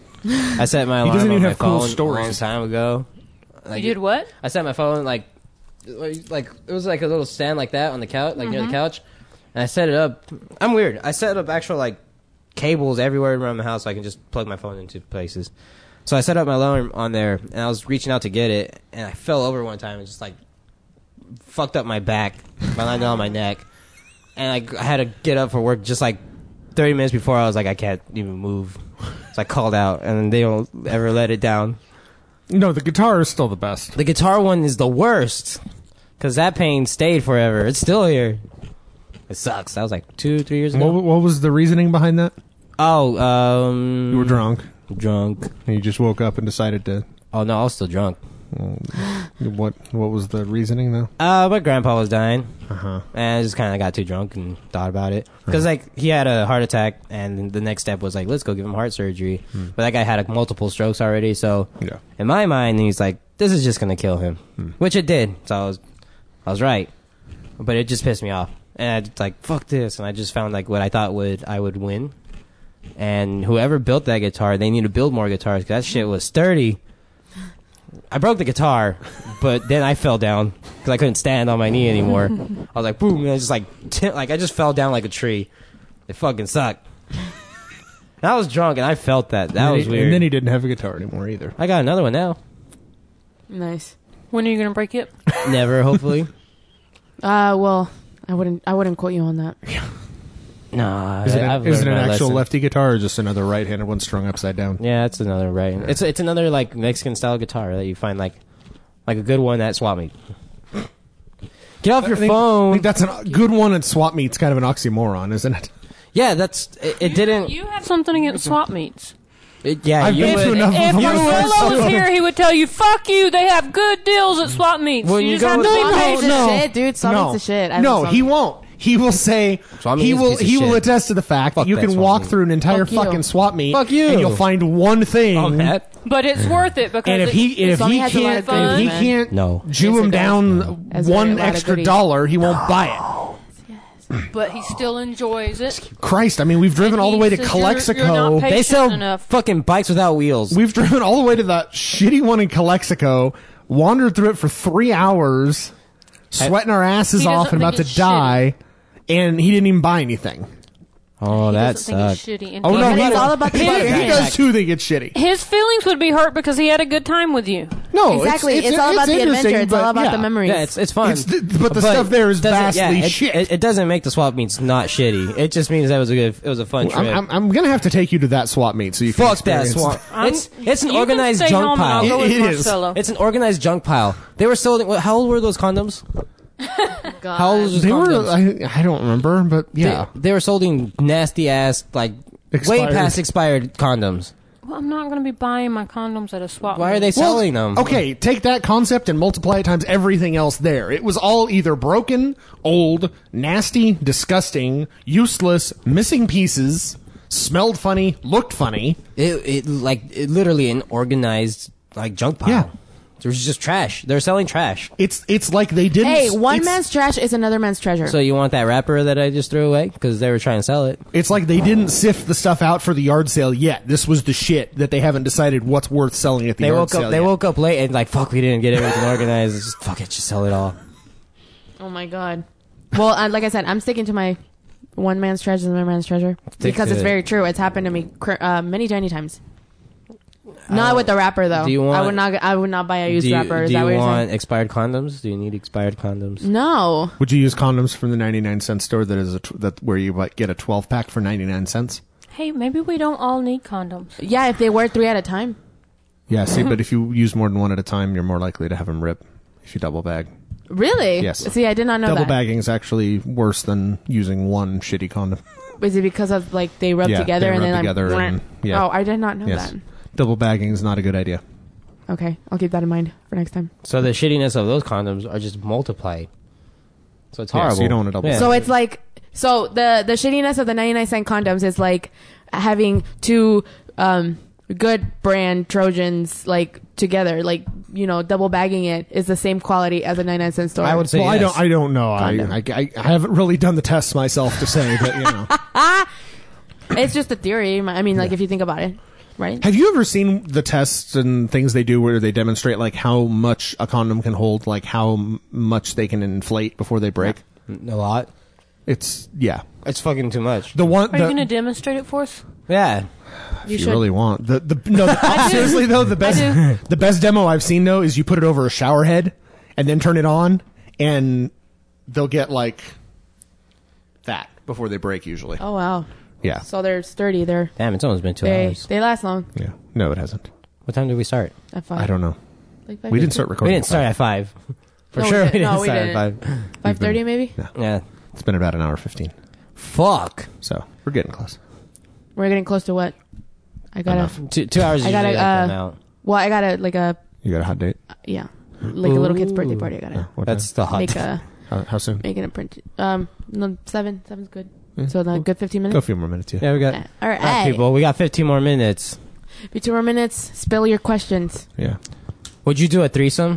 I set my alarm doesn't on even my have cool phone stories. a long time ago. Like, You did what? I set my phone like like it was like a little stand like that on the couch, like near the couch, and I set it up. I'm weird. I set up actual like cables everywhere around the house so I can just plug my phone into places. So I set up my alarm on there, and I was reaching out to get it, and I fell over one time and just like fucked up my back, my landed on my neck, and I, I had to get up for work just like thirty minutes before. I was like, I can't even move, so I called out, and they don't ever let it down. No, the guitar is still the best. The guitar one is the worst because that pain stayed forever. It's still here. It sucks. That was like two, three years ago. What, what was the reasoning behind that? Oh, um, You were drunk. Drunk. And you just woke up and decided to. Oh no, I was still drunk. What What was the reasoning though? Uh, my grandpa was dying, Uh huh. and I just kind of got too drunk and thought about it because like he had a heart attack, and the next step was like, let's go give him heart surgery. But that guy had like, multiple strokes already, so Yeah. in my mind, he's like, this is just gonna kill him, which it did. So I was, I was right, but it just pissed me off, and I just like fuck this, and I just found like what I thought would I would win, and whoever built that guitar, they need to build more guitars because that shit was sturdy. I broke the guitar, but then I fell down because I couldn't stand on my knee anymore. I was like, boom, and I just like, t- like I just fell down like a tree. It fucking sucked. And I was drunk, and I felt that. That and was he, weird. And then he didn't have a guitar anymore either. I got another one now. Nice. When are you gonna break it? Never, hopefully. Uh, well, I wouldn't. I wouldn't quote you on that. Nah, Is it, I, I've an, is it learned an my actual lesson. lefty guitar or just another right-handed one strung upside down? Yeah, it's another right. It's it's another like Mexican style guitar that you find like like a good one at swap meet. Get off your I think, I phone. think that's a good one at swap meets. Kind of an oxymoron, isn't it? Yeah, that's it. It didn't. You have something against swap meets. It, yeah, I've you been would, to enough If of them. Marcelo was here, he would tell you, "Fuck you! They have good deals at swap meets." When you you just go have to with- be No, Swap patient. meets is shit, dude. Swap no, meets is shit. I no, love he swap- won't. He will say Swap meet he is a will. piece of He will shit. attest to the fact Fuck that you that can swap walk meet. through an entire Fuck you. fucking swap meet. Fuck you. And you'll find one thing. Oh, Matt. But it's worth it because And if it- he and if Swap meet he has a lot can't of good and if he man. can't No. Jew Yes, him it does. down Has a one lot of extra goodies. dollar, he won't buy it. but he still enjoys it. Christ, I mean, we've driven all the way to He says you're- you're not Calexico. patient They sell enough. fucking bikes without wheels. We've driven all the way to that shitty one in Calexico, wandered through it for three hours, sweating our asses He off doesn't and about to think it's die, and he didn't even buy anything. Oh, He that doesn't think it's sucks. shitty. And Oh he- no, But he it's does- all about the he, he experience. does too think it's shitty. His feelings would be hurt because he had a good time with you. No, Exactly. It's, It's, all about the interesting, adventure. It's all but about yeah. the memories. Yeah, it's it's fun. It's the- but the stuff there is doesn't- vastly yeah, it, shit. It, it doesn't make the swap meets not shitty. It just means that was a good. It was a fun I'm, trip. I'm, I'm gonna have to take you to that swap meet so you can Fuck that experience swap. it. I'm- It's it's an you can organized stay junk home and I'll pile. go with It- it is. Marcelo. It's an organized junk pile. They were sold. what- How old were those condoms? God. How old was those They were. condoms? I, I don't remember, but yeah. They, they were sold in nasty ass, like way Expired. past expired condoms. Well, I'm not going to be buying my condoms at a swap. Why are meet. they selling them? Okay, take that concept and multiply it times everything else there. It was all either broken, old, nasty, disgusting, useless, missing pieces, smelled funny, looked funny. It it like it literally an organized like junk pile. Yeah. There's just trash. They're selling trash. It's it's like they didn't. Hey, one it's, man's trash is another man's treasure. So you want that wrapper that I just threw away because they were trying to sell it? It's like they didn't sift the stuff out for the yard sale yet. This was the shit that they haven't decided what's worth selling at the They yard woke sale up. They yet. woke up late and like fuck. We didn't get everything organized. Just fuck it. Just sell it all. Oh my god. Well, uh, like I said, I'm sticking to my one man's treasure is another man's treasure Stick because to it's it. very true. It's happened to me cr- uh, many, many times. Not with the wrapper though. do you I want- would not. I would not buy a used do you, wrapper. Is do that you what you're want saying? expired condoms? Do you need expired condoms? No. Would you use condoms from the ninety-nine cent store that is a tw- that where you like, get a twelve pack for ninety-nine cents? Hey, maybe we don't all need condoms. Yeah, if they were three at a time. Yeah, see, but if you use more than one at a time, you're more likely to have them rip if you double bag. Really? Yes. See, I did not know Double that. bagging is actually worse than using one shitty condom. Is it because of like they rub Yeah, together they and rub then together like? and- yeah. Oh, I did not know Yes. that. Double bagging is not a good idea. Okay, I'll keep that in mind for next time. So the shittiness of those condoms are just multiplied. So it's Yeah, so horrible. you don't wanna double Yeah. So it's like so the the shittiness of the ninety-nine cent condoms is like having two um good brand Trojans like together, like you know, double bagging it is the same quality as a ninety-nine cent store. I would say well, I yes. don't. I don't know. I, Condom. I, I I haven't really done the tests myself to say, but you know. It's just a theory. I mean, like if you think about it, right? Have you ever seen the tests and things they do where they demonstrate like how much a condom can hold, like how m- much they can inflate before they break? a lot. It's yeah. It's fucking too much. The one Are you the, going to demonstrate it for us? Yeah. if You you should. really want the the no the, seriously though the best the best demo I've seen though is you put it over a shower head and then turn it on and they'll get like that before they break usually. Oh wow. Yeah. So they're sturdy. They're Damn, it's almost been two they hours. they last long. Yeah. No, it hasn't. What time did we start? At five. I don't know. Like five We didn't fifty? start We recording. didn't start at five. For No, we sure, we didn't. didn't No, we start didn't. at five. Five thirty maybe. Yeah. It's been about an hour fifteen. Fuck. So we're getting close. We're getting close to what? I gotta. Enough. Two, two hours. I Usually gotta. like that Uh, now. well, I gotta like a You got a hot date? yeah, like a little kid's birthday Ooh. party. I gotta What That's time? the hot. make a How, how soon? making a print. Um, no, seven. Seven's good. Yeah, So the cool. good fifteen Go a minutes. few more minutes. Yeah. Yeah, we got. Yeah. All right, All right, hey. people. We got fifteen more minutes. Be two more minutes. Spill your questions. Yeah. Would you do a threesome?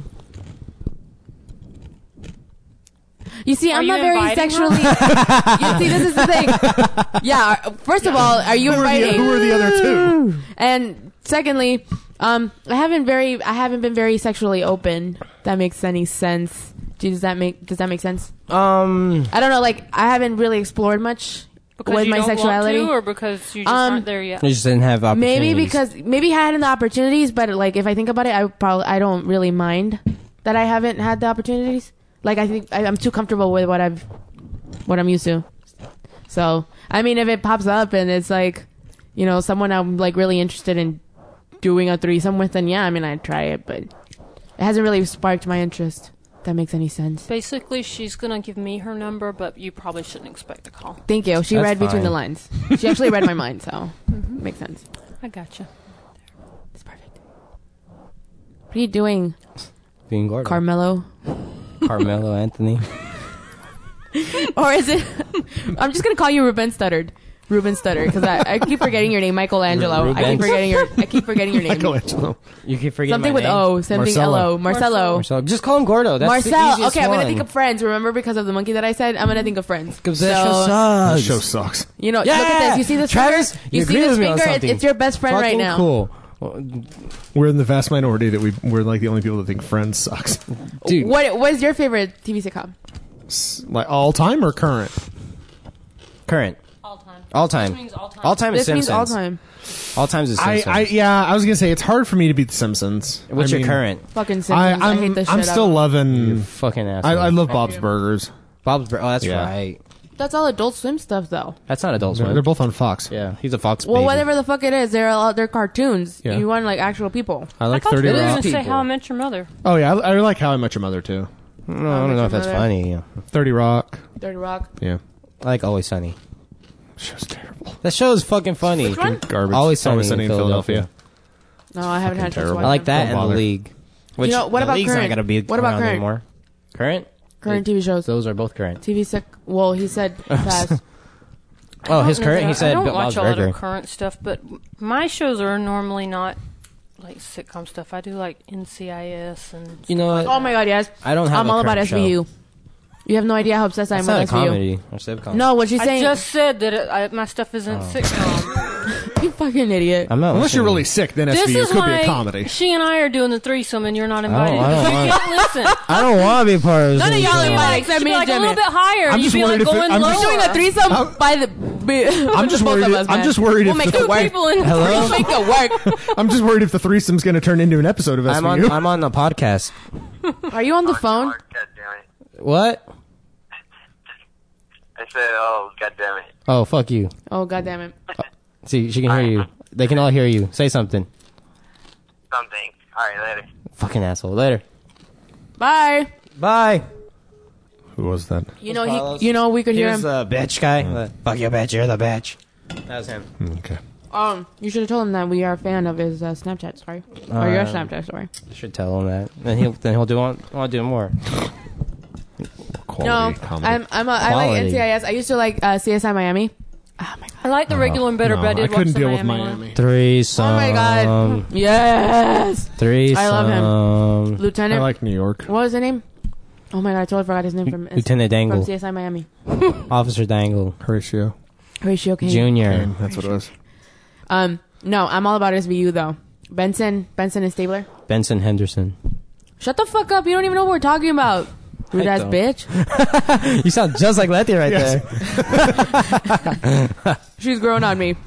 You see, Are I'm you not very inviting sexually. You see, this is the thing. Yeah. First of all, are you Who are, the, inviting? who are the other two? And secondly, um, I haven't very, I haven't been very sexually open. If that makes any sense. Does that make Does that make sense? Um. I don't know. Like, I haven't really explored much Because with you my don't sexuality. want to, or because you just Um, aren't there yet? You just didn't have opportunities. Maybe because maybe I had the opportunities, but like if I think about it, I probably I don't really mind that I haven't had the opportunities. Like I think I, I'm too comfortable with what I've what I'm used to. So I mean, if it pops up and it's like, you know, someone I'm like really interested in doing a threesome with, then yeah, I mean I'd try it, but it hasn't really sparked my interest. If that makes any sense. Basically, she's going to give me her number, but you probably shouldn't expect a call. Thank you. She That's read between fine. the lines. She actually read my mind, so makes sense. I gotcha. It's perfect. What are you doing, being Gordon. Carmelo? Carmelo Anthony. Or is it? I'm just gonna call you Ruben Stuttered. Ruben Stutter, because I, I keep forgetting your name, Michelangelo. I keep Rubens. forgetting your. I keep forgetting your name. Michelangelo. You keep forgetting Something my with name. O, something Marcelo. L O. Marcelo. Marcelo. Just call him Gordo. That's the Marcel. easiest Okay, I'm gonna one. think of Friends. Remember, because of the monkey that I said, I'm gonna think of Friends. Because So, that show sucks. This show sucks. You know, Yeah! look at this. You see this Travis, finger? you You see agree this with me on finger? It's, something. it's your best friend right Fucking now. Cool. We're in the vast minority that we we're like the only people that think Friends sucks. Dude. What What is your favorite T V sitcom? S- like all time or current? Current. All time. All time. This means all time. All time is This means Simpsons. all time. All times is I, Simpsons. I yeah, I was gonna say it's hard for me to beat The Simpsons. What's I your mean, current? Fucking I, Simpsons. I, I'm hate this I'm shit. still out. loving. Fucking I, asshole. I love Bob's Burgers. Bob's Burgers. Oh, that's Yeah. right. That's all Adult Swim stuff, though. That's not Adult They're, Swim. they're both on Fox. Yeah, he's a Fox Well, baby. whatever the fuck it is, they're all, they're cartoons. Yeah. You want like actual people. I like I thought Thirty you were Rock. going to say People. How I Met Your Mother. Oh yeah, I, I like How I Met Your Mother too. No, I don't know if that's Mother. funny. Yeah. Thirty Rock. Dirty Rock. Yeah. I like Always Sunny. Show's terrible. That show is fucking funny. Which one? Garbage. Always Sunny, in Philadelphia. No, I haven't had a chance to terrible. watch I like them. that Don't and The bother. League. Which know, what the about League's current? not gonna be What about around current? anymore. Current? Current T V shows. Those are both current. T V sec. Well, he said past. Oh, I his don't know current. that- He said I don't Bob's watch a lot Burger. of current stuff, but my shows are normally not like sitcom stuff. I do like N C I S and You know what? Oh my god, yes. I don't have I'm a all about current S V U. show. You have no idea how obsessed I am That's with not a S V U. comedy or sitcom. No, what she's I saying. just said that it, I, my stuff Oh. isn't sitcom. You fucking idiot. I'm not. Unless you're listening. really sick, then This S V U is could be why a comedy. she and I are doing the threesome, and you're not invited. I don't You want- can't listen. I don't want to be part of. None of this y'all show. are invited Like, except she'd me be and like a Jimmy. little bit higher. I'm You'd just be worried like if it- going I'm lower. just- We're doing a threesome I'm- by the. Be, I'm just both worried. Of If, us, I'm man. just worried We'll if make the, it work. People in Hello? We'll make it work. I'm just worried if the threesome's going to turn into an episode of S V U. I'm on. I'm on the podcast. Are you on the phone? God damn it. What? I said, oh, god damn it. Oh, fuck you. Oh god damn it. See, she can hear you. They can all hear you. Say something. Something. Alright, later. Fucking asshole. Later. Bye. Bye. Who was that? You know Carlos? he. You know we could hear Here's him. the bitch guy. The, fuck you, bitch. You're the bitch. That was him. Okay. Um, you should have told him that we are a fan of his uh, Snapchat story or your Um, Snapchat story. I should tell him that. Then he'll. Then he'll do. Want, want to do more. Quality No, comedy. I'm. I'm. A, I like Quality. N C I S. I used to like uh, C S I Miami. Oh my god. I like the regular one better, no, but I did I couldn't watch the deal with Miami Miami. one. Threesome. Oh my god. Yes. Threesome. I love him. I Lieutenant. like New York. What was his name? Oh my god, I totally forgot his name from Lieutenant from Dangle. C S I Miami. Officer Dangle. Horatio. Horatio Kane. Junior. Kane, that's what it was. Um, no, I'm all about S V U though. Benson, Benson and Stabler. Benson Henderson. Shut the fuck up! You don't even know what we're talking about. Rude ass don't. bitch. You sound just like Letty right Yes. there. She's growing on me.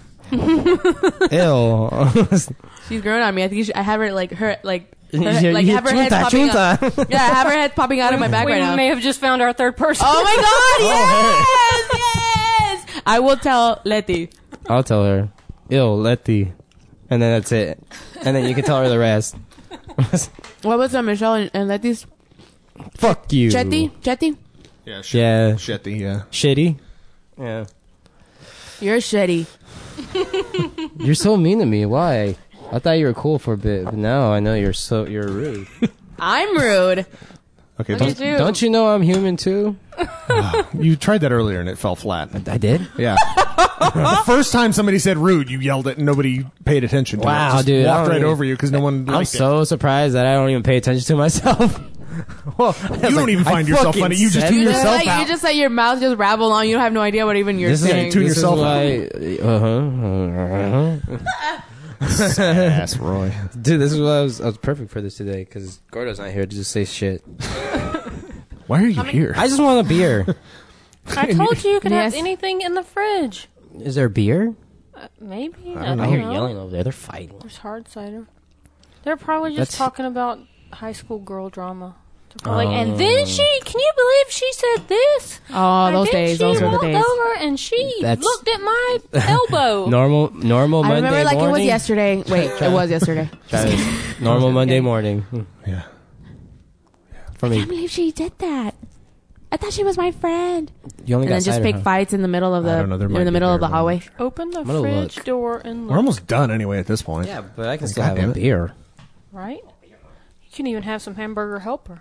Ew. She's growing on me. I think you should, I have her like her like her, You- like you- have her head chunta, popping chunta. out. Yeah, have her head popping out of my back we right now. may have just found our third person. Oh my god! Yes, yes. I will tell Letty. I'll tell her. Ew, Letty. And then that's it. And then you can tell her the rest. What was uh, Michelle and, and Letty's? Fuck you. Chetty, Chetty. Yeah. Sh- Yeah. Shetty, yeah. Shitty. Yeah. You're shitty. You're so mean to me. Why? I thought you were cool for a bit, but now I know you're so you're rude. I'm rude. Okay, Look at don't, you. Don't you know I'm human too? you tried that earlier and it fell flat. I did. Yeah. The first time somebody said rude, you yelled it and nobody paid attention to Wow, it. Just dude, I walked don't right even- over you because no one I'm liked so surprised that I don't even pay attention to myself. Well, You don't even find yourself funny. You just said tune You that. just, yourself like, out. you just let your mouth just rabble on. You don't have no idea what even you're This is, saying. tune this is yourself why. Uh huh. Ass Roy. Dude, this is why I was. I was perfect for this today because Gordo's not here to just say shit. Why are you here? I just want a beer. I told you you could Yes. have anything in the fridge. Is there beer? Uh, maybe. I I, don't, hear know. yelling over there. They're fighting. There's hard cider. They're probably just That's- talking about high school girl drama. They're probably like, and Oh. then she, can you believe she said this? Oh, And those then days. she Those were the walked days. over and she That's- looked at my elbow. Normal, normal I Monday remember like morning. it was yesterday. Wait, it was yesterday. Try this. Normal Monday morning. Hmm. Yeah. For I me, can't believe she did that. I thought she was my friend. you only And got then just cider, pick huh? fights in the middle of I the don't know, there might in the be middle of beer the hallway. lunch. Open the gonna fridge look. door and look. We're almost done anyway at this point. Yeah, but I can still God have damn a it. beer. Right? You can even have some hamburger helper.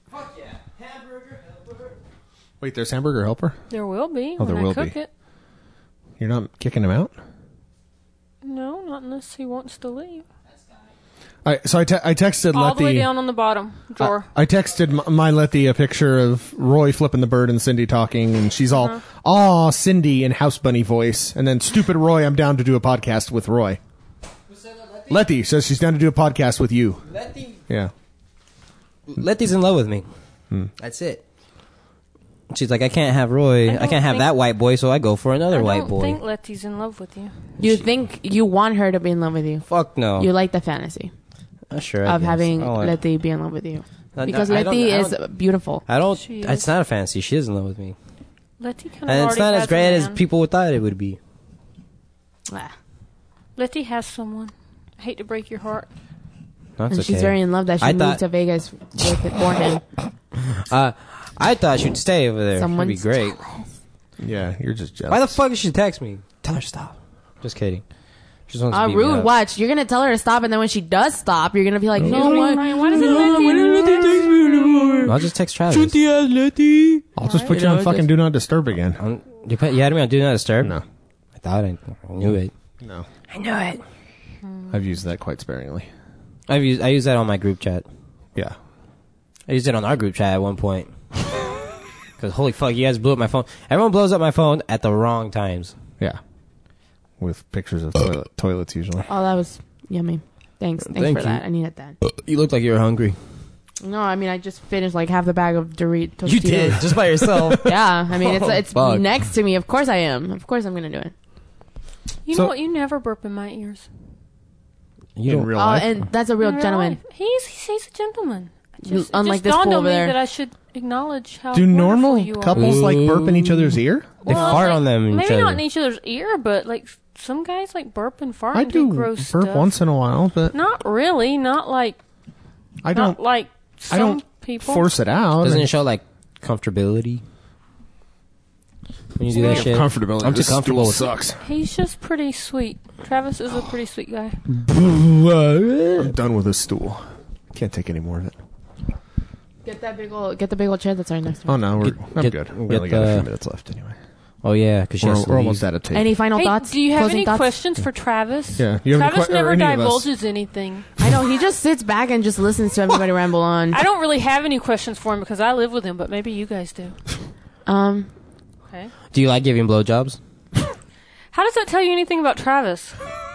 Wait, there's hamburger helper? There will be Oh, when there I will cook be. it. You're not kicking him out? No, not unless he wants to leave. I, so I, te- I texted All the way Letty. down on the bottom drawer. I texted m- my Letty a picture of Roy flipping the bird and Cindy talking, and she's all, Uh-huh. "Aw, Cindy" in House Bunny voice, and then stupid Roy, I'm down to do a podcast with Roy. Letty says she's down to do a podcast with you. Letty, Yeah. Letty's in love with me. That's it. She's like, I can't have Roy. I I, don't can't have think- that white boy, so I go for another I white don't boy. think Letty's in love with you. You think you want her to be in love with you? Fuck no. You like the fantasy Uh, sure, I of guess. having I don't- Letty be in love with you I- because I don't- Letty I is don't- beautiful. I don't. She It's is. not a fantasy. She is in love with me, Letty kind of and it's already not has as great a as man. people thought it would be. Ah. Letty has someone. I hate to break your heart. That's And okay. she's very in love that she I moved thought- to Vegas with it for him. Uh, I thought she'd stay over there. Someone's That'd be great. Yeah, you're just jealous. Why the fuck did she text me? Tell her to stop. Just kidding. She just wants Uh, to beat me rude. up. Watch. You're gonna tell her to stop, and then when she does stop, you're gonna be like, no, why? Why does it Letty? I'll just text Travis. I'll just put You you know, on fucking just- do not disturb again. Um, you, put, you had me on Do Not Disturb? No, I thought I, I knew it. no. I knew it. I've used that quite sparingly. I've used, I used that on my group chat. Yeah. I used it on our group chat at one point. Because holy fuck, you guys blew up my phone. Everyone blows up my phone at the wrong times. Yeah. With pictures of toilet, toilets usually. Oh, that was yummy. Thanks. Thanks Thank for you. that. I needed that. You looked like you were hungry. No, I mean I just finished like half the bag of Doritos. You did, just by yourself. Yeah, I mean it's Oh, it's fuck. next to me. Of course I am. Of course I'm gonna do it. You So- know what? You never burp in my ears. You In don't, real Oh, life. and that's a real In gentleman. life. He's he's a gentleman. It You- Just, unlike it just this dawned fool on over me there. that I should acknowledge how Do wonderful normal you are. couples like burp in each other's ear? they Well, fart like, on them in each Maybe other. not in each other's ear, but like some guys like burp and fart I and do do gross burp stuff. once in a while, but Not really. Not like I not don't. like some I don't people. force it out. Doesn't it show like comfortability? When you do that shit? Comfortability. I'm too This comfortable stool with sucks. He's just pretty sweet. Travis is a pretty sweet guy. I'm done with this stool. Can't take any more of it. Get that big old get the big old chair that's right next to me. Oh no, we're, Get- I'm get- good. We get only got a the- few minutes left anyway. Oh yeah, because she We're, has to we're leave. almost out of tape. Any final Hey, thoughts? do you have Closing any thoughts? questions for Travis? Yeah, you have any Travis que- or never any of us? divulges anything. I know he just sits back and just listens to everybody ramble on. I don't really have any questions for him because I live with him, but maybe you guys do. Um, Okay. Do you like giving blowjobs? How does that tell you anything about Travis?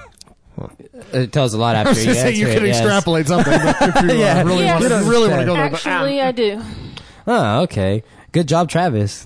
It tells a lot I after was you going to say answer you it, could yes. extrapolate something, but if you uh, Yeah. really Yes. want to really want to go there, but, ah. Actually, I do. Oh, okay. Good job, Travis.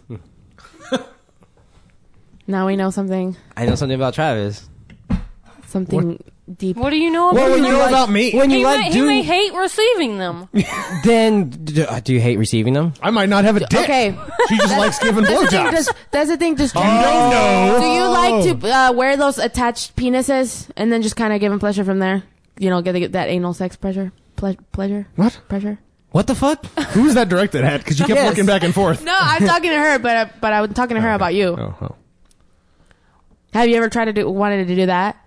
now we know something I know something about Travis. something deep. What do you know about What do you him? know like- about me? When you He, like may, he doing, may hate receiving them. then do, do you hate receiving them? I might not have a dick. Okay, She just likes giving that's the thing. blowjobs. Just, that's the thing. Just Oh, no. do you like to uh, wear those attached penises and then just kind of give them pleasure from there? You know, get, get that anal sex pleasure, ple- pleasure, What? pressure. What the fuck? Who's that directed at? Because you kept Yes. looking back and forth. No, I'm talking to her, but uh, but I was talking to her about you. Oh, oh. Have you ever tried to do wanted to do that?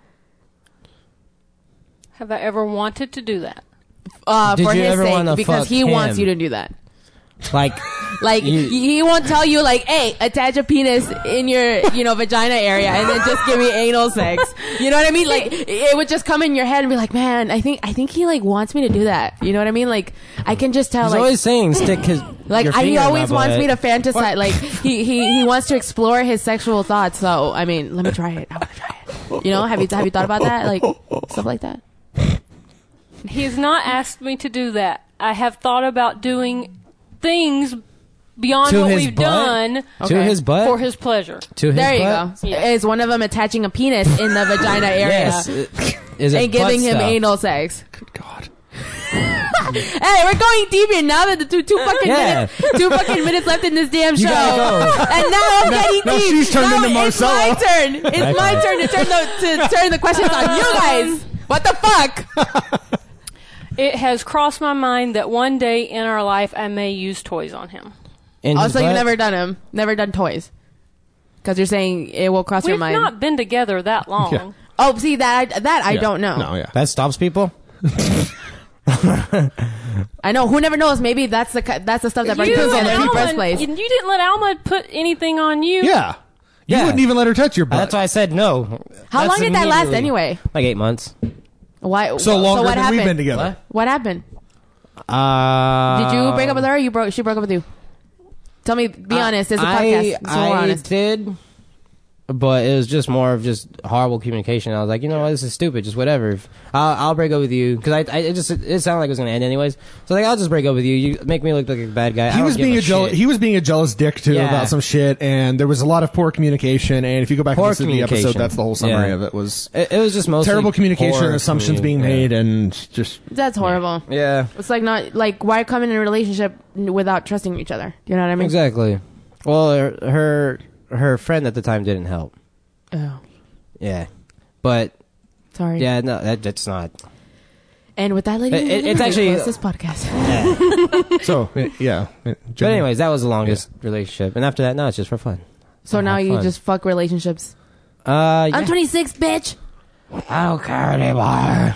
Have I ever wanted to do that? Uh, Did for you his ever wanna sake, because fuck he wants him? you to do that. Like, Like You- he he won't tell you like, hey, attach a penis in your you know vagina area and then just give me anal sex. You know what I mean? Like it would just come in your head and be like, man, I think I think he like wants me to do that. You know what I mean? Like I can just tell he's like. always saying stick his like your I, he finger in always my wants butt. me to fantasize. Like he, he he wants to explore his sexual thoughts. So I mean, let me try it. I want to try it. You know, have you have you thought about that? Like stuff like that. He has not asked me to do that. I have thought about doing things beyond To what his we've butt? done To Okay. his butt? for his pleasure. to his There you butt? go. Yeah. Is one of them attaching a penis in the vagina area Yes. Is it and giving butt him stuff? anal sex? Good God. Hey, we're going deep in now that the two, two fucking Yeah. minutes, two fucking minutes left in this damn show, gotta go. and now I'm getting now deep. she's turned now into it's Marcella. my turn. It's my Okay. turn to turn the to turn the questions on you guys. What the fuck? It has crossed my mind that one day in our life I may use toys on him. In his Also, you've butt? never done them, never done toys, because you're saying it will cross your We've mind. not been together that long. Yeah. Oh, see that I, that I Yeah. don't know. No, yeah. That stops people? I know. Who never knows? Maybe that's the ki- that's the stuff that brings You people and in the Alma, first place. you, you didn't let Alma put anything on you. Yeah. You Yeah. wouldn't even let her touch your Uh, butt. That's why I said no. How That's long did that last immediately- anyway? Like eight months. Why? so longer what than happened? we've been together. What happened? Uh, Did you break up with her? Or you broke. She broke up with you. Tell me. Be honest. It's a I, podcast. So we're I honest. did. but it was just more of just horrible communication. I was like, you know what, this is stupid. Just whatever. If- I'll, I'll break up with you because I, I it just it sounded like it was gonna end anyways. So like, I'll just break up with you. You make me look like a bad guy. I He don't was give being a shit. jealous. He was being a jealous dick too Yeah. about some shit, and there was a lot of poor communication. And if you go back Poor and listen to the episode, communication. that's the whole summary Yeah. of it. Was It, it was just mostly terrible communication, poor assumptions being communi- made, and just That's horrible. Yeah. It's like not like why come in a relationship without trusting each other? You know what I mean? Exactly. Well, her, her her friend at the time didn't help. Oh, Yeah, but sorry. yeah, no, that, that's not. And with that, ladies, It- and it- it's gentlemen, actually- we close this podcast. so it- yeah. It- But anyways, that was the longest relationship, and after that, no, it's just for fun. So I now have you fun. just fuck relationships. Uh, yeah. I'm twenty-six, bitch. I don't care anymore.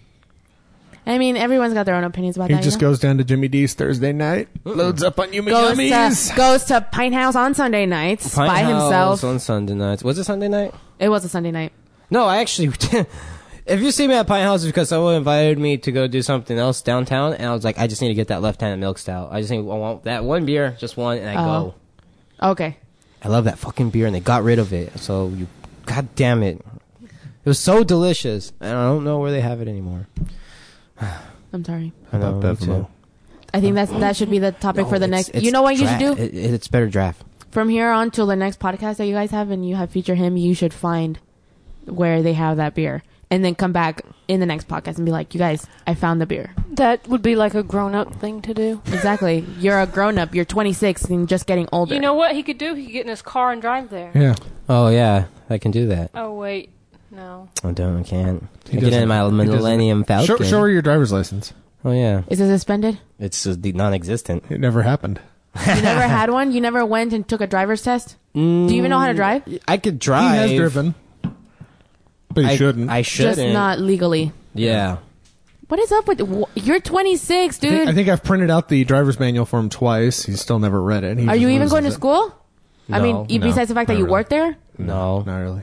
I mean, everyone's got their own opinions about he that. just you know? goes down to Jimmy D's Thursday night, loads up on Yummy goes Yummies. to goes to Pine House on Sunday nights Pint by House himself. on Sunday nights. Was it Sunday night? It was a Sunday night. No, I actually. If you see me at Pine House, it's because someone invited me to go do something else downtown, and I was like, I just need to get that left-handed milk stout. I just need I want that one beer, just one, and I Oh. go. Okay. I love that fucking beer, and they got rid of it. So you, god damn it, it was so delicious, and I don't know where they have it anymore. I'm sorry. I know, About me Bevmo. too. I think that's that should be the topic No, for the it's- next. it's You know what you should dra- do It, it- it's better draft. from here on till the next podcast that you guys have, and you have feature him. You should find where they have that beer, and then come back in the next podcast and be like, "You guys, I found the beer." That would be like a grown-up thing to do. Exactly. You're a grown up. You're twenty-six and just getting older. You know what he could do? He could get in his car and drive there. Yeah, Oh yeah, I can do that. Oh wait, no. I don't. I can't. He I get doesn't- in my he doesn't- Millennium Falcon. show, show her your driver's license. Oh yeah, Is it suspended? it's uh, the non-existent. It never happened. You never had one. You never went and took a driver's test. Do you even know how to drive? I could drive. He has driven, but he I, shouldn't. I shouldn't. Just not legally. Yeah. What is up with wh- you're twenty-six, I think, dude? I think I've printed out the driver's manual for him twice. He's still never read it. He Are just you even loses going to it. school? I No, mean, e- no, besides the fact that not you really. work there, No. Not really.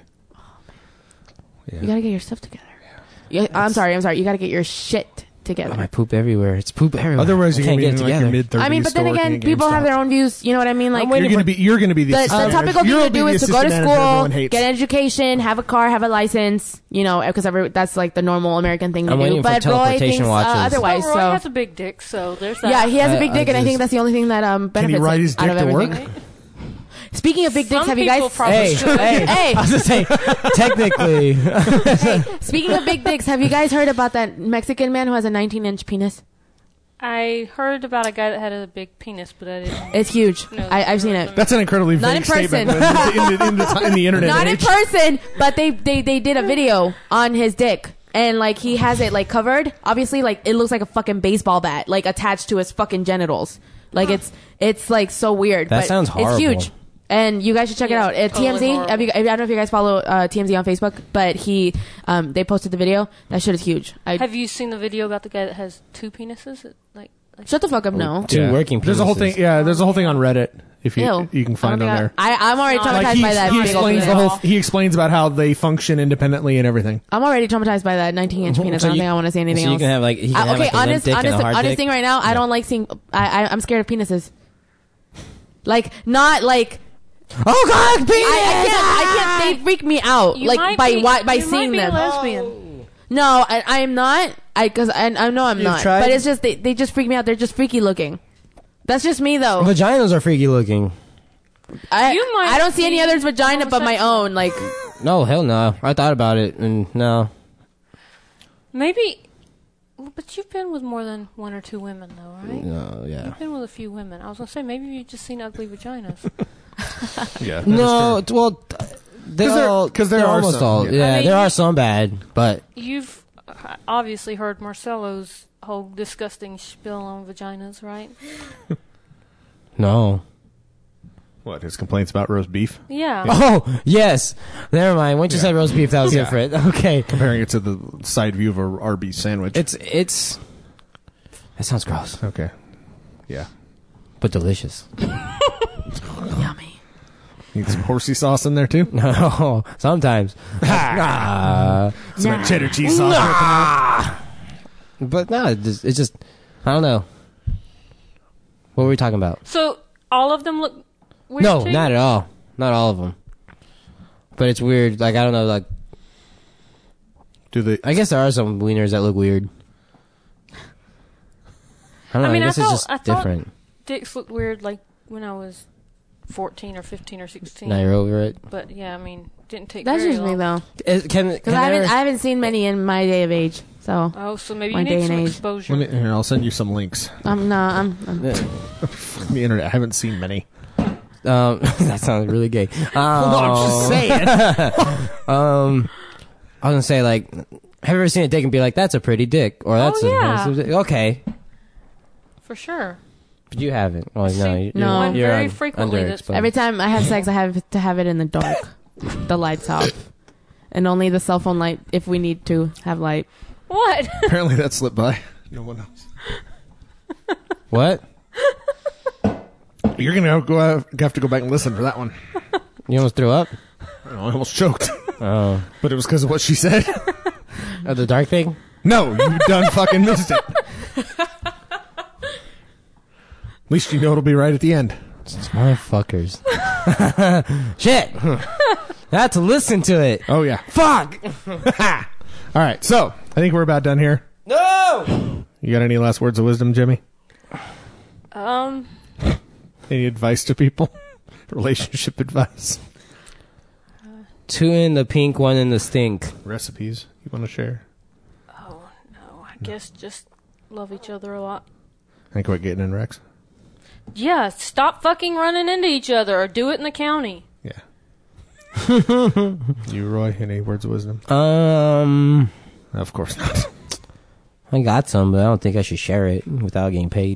Yeah. you gotta get your stuff together. Yeah, I'm sorry. I'm sorry. You gotta get your shit together. Oh, I poop everywhere. It's poop everywhere. Otherwise, I you're can't gonna get be it in like your together. mid thirties. I mean, but then again, people have their own views. You know what I mean? Like, You're gonna be. You're gonna be the. the, the assistant topical manager. thing You'll to be do the is to go to assistant manager school, everyone hates. get an education, have a car, have a license. You know, because every that's like the normal American thing to I'm do. waiting for But Roy teleportation thinks uh, watches. otherwise. Well, Roy So has a big dick, so there's that. yeah, he has a I- big I dick, and I just- think that's the only thing that um Can he benefits ride him his out dick of to work? everything. Speaking of big dicks, Some have you people guys? probably Hey, should. hey, Hey. I was gonna say, technically, Speaking of big dicks, have you guys heard about that Mexican man who has a nineteen inch penis? I heard about a guy that had a big penis, but I didn't. It's huge. No, I, I've seen it. That's an incredibly Not vague in person. statement in the, in the, in the, in the internet Not in age. person, but they, they they did a video on his dick, and like he has it like covered. Obviously, like it looks like a fucking baseball bat, like attached to his fucking genitals. Like it's it's like so weird. That but sounds It's horrible. huge. And you guys should check Yeah, it out. Uh, totally T M Z. horrible. Have you, I don't know if you guys follow uh, T M Z on Facebook, but he um, they posted the video. That shit is huge. I, Have you seen the video about the guy that has two penises? It- Like, like shut the fuck up. No. two working. There's a whole thing. penises. Yeah, there's a whole thing on Reddit. If you Ew. you can I find don't on think there. I, I, I'm already Like, traumatized Like he, by that. he big old explains the penis. whole. He explains about how they function independently and everything. I'm already traumatized by that nineteen inch penis. So I don't you- think I want to see anything so you else. can have like, he can Uh, have okay, like a limp honest, dick and honest, a hard honest dick. thing right now. I don't like seeing. I, I I'm scared of penises. Like not like. Oh God, penis! I, I can't. I can't. They freak me out. you like might by be, why, by you seeing might be them. a lesbian. No, I, I am not. I because I, I know I'm You've not. tried? But it's just they, they just freak me out. They're just freaky looking. That's just me though. Vaginas are freaky looking. I You might I don't see any be other's vagina but my homosexual. own. Like No, hell no. I thought about it, and no. Maybe, but you've been with more than one or two women, though, right? No, yeah. You've been with a few women. I was gonna say maybe you've just seen ugly vaginas. Yeah. No, t- well, th- they 'Cause there- all 'cause there they're are almost some, all. yeah. Yeah, I mean, there you- are some bad, but You've uh, obviously heard Marcelo's whole disgusting spiel on vaginas, right? no. What, his complaints about roast beef? Yeah. Oh yes. Never mind. Once you Yeah. said roast beef, that was Yeah. different. Okay. Comparing it to the side view of a Arby's sandwich. It's it's. That sounds gross, okay. Yeah. but delicious. yummy. Need some horsey sauce in there too? No, sometimes. Nah. Some cheddar cheese sauce. But no, it just, it's just. I don't know. What were we talking about? So all of them look weird No, to you? not at all. Not all of them. But it's weird. Like, I don't know. Like, Do they? I guess there are some wieners that look weird. I don't know. I, I mean, I guess thought, it's just I thought different. dicks looked weird like when I was fourteen or fifteen or sixteen. Now you're over it. But yeah, I mean, didn't take That's very just me long. though, Is, can because can I haven't there- I haven't seen many in my day of age. So Oh, so maybe My you day need and some age. exposure. Let me, here, I'll send you some links. I'm no, I'm, I'm The internet. I haven't seen many. Um, that sounds really gay. Um, Well, I'm just saying. um, I was gonna say, like, have you ever seen a dick and be like, "That's a pretty dick," or "That's Oh, a yeah. handsome dick?" Okay, For sure. but you haven't. Oh no, See, you, No. you're, One you're very un- frequently that's- underexposed. every time I have sex, I have to have it in the dark, the lights off, and only the cell phone light if we need to have light. What? Apparently that slipped by. No one knows. What? You're gonna go out, have to go back and listen for that one. You almost threw up? I almost choked, Oh, but it was because of what she said. oh, the dark thing. No, you done fucking missed it. At least you know it'll be right at the end. Motherfuckers. Shit. I had to listen to it. Oh yeah. Fuck. All right, so I think we're about done here. No. You got any last words of wisdom, Jimmy? Um, Any advice to people? Relationship advice? Two in the pink, one in the stink. Recipes you want to share? oh, no, I guess just love each other a lot. Think about getting in Rex? Yeah, stop fucking running into each other or do it in the county. Yeah. You, Roy, any words of wisdom? Um, Of course not. I got some, but I don't think I should share it without getting paid.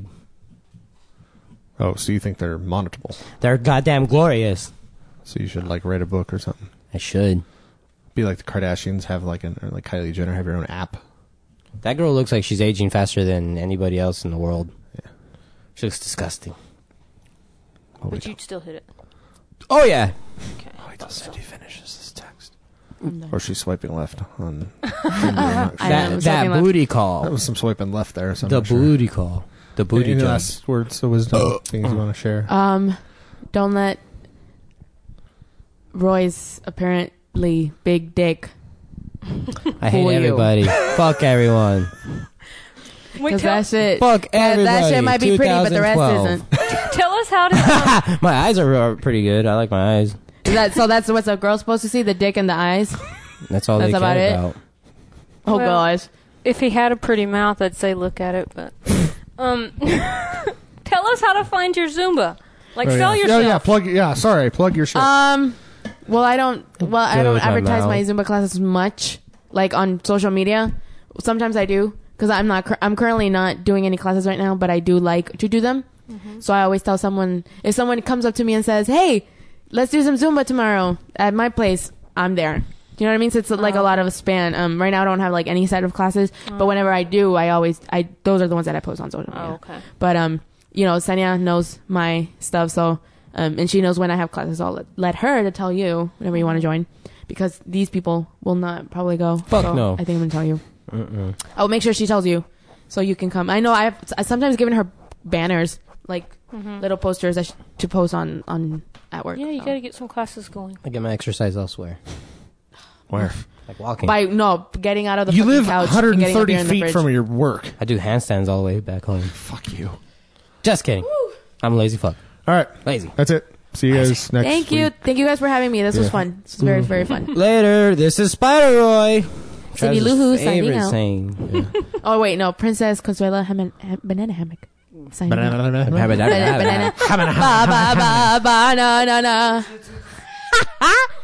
Oh, so you think they're monetable? They're goddamn glorious. So you should like write a book or something. I should. Be like the Kardashians have like an or like Kylie Jenner have your own app. That girl looks like she's aging faster than anybody else in the world. Yeah. She looks disgusting. Oh, But wait. you'd still hit it. Oh, yeah. Okay. Wait till Cindy finishes this text. No. Or she's swiping left on. I That, am that swiping left. booty That call. was some swiping left there. So I'm The not sure. booty call. The booty Any jump. last words of wisdom? Things you want to share? Um, don't let Roy's apparently big dick. I hate Fool you. everybody. Fuck everyone. Wait, Because tell, that shit, Fuck that, everybody. that shit might be pretty, but the rest twenty twelve. isn't. tell us how to. My eyes are, are pretty good. I like my eyes. Is that so? That's what's a girl supposed to see? The dick and the eyes? That's all That's they about care it? about. Oh Well, gosh. If he had a pretty mouth, I'd say look at it. But um, tell us how to find your Zumba. Like Oh, sell yeah. yourself. Yeah, yeah. Plug. Yeah, sorry. Plug your shit. Um, well, I don't. Well, I Good don't with my advertise my, mouth. Zumba classes much, like on social media. Sometimes I do because I'm not. cur- I'm currently not doing any classes right now, but I do like to do them. So I always tell someone if someone comes up to me and says, "Hey, let's do some Zumba tomorrow at my place," I'm there. You know what I mean? So it's like a lot of a span. Um, right now I don't have like any set of classes, but whenever I do, I always I those are the ones that I post on social media. Oh, okay. But um, you know, Sanya knows my stuff, so um, and she knows when I have classes. I'll let, let her to tell you whenever you want to join, because these people will not probably go. Fuck so no. I think I'm gonna tell you. Mm-mm. I'll make sure she tells you, so you can come. I know I've I sometimes given her banners, like little posters that sh- to post on on at work. Yeah, you so. got to get some classes going. I get my exercise elsewhere. Where? Like walking. By no getting out of the You fucking live couch and getting up one hundred thirty here in the feet fridge. from your work. I do handstands all the way back home. Fuck you. Just kidding. I'm a lazy fuck. All right. Lazy. That's it. See you guys next Thank you, week. thank you guys for having me. This was Yeah. fun. This was very very fun. Later. This is Spider Roy. Cindy Travis's Lou Who signing favorite out. saying. Oh wait, no, Princess Consuela Ham- Ham- Banana Hammock. Signing out. Banana. Banana, banana. Ba ba ba ba na na na.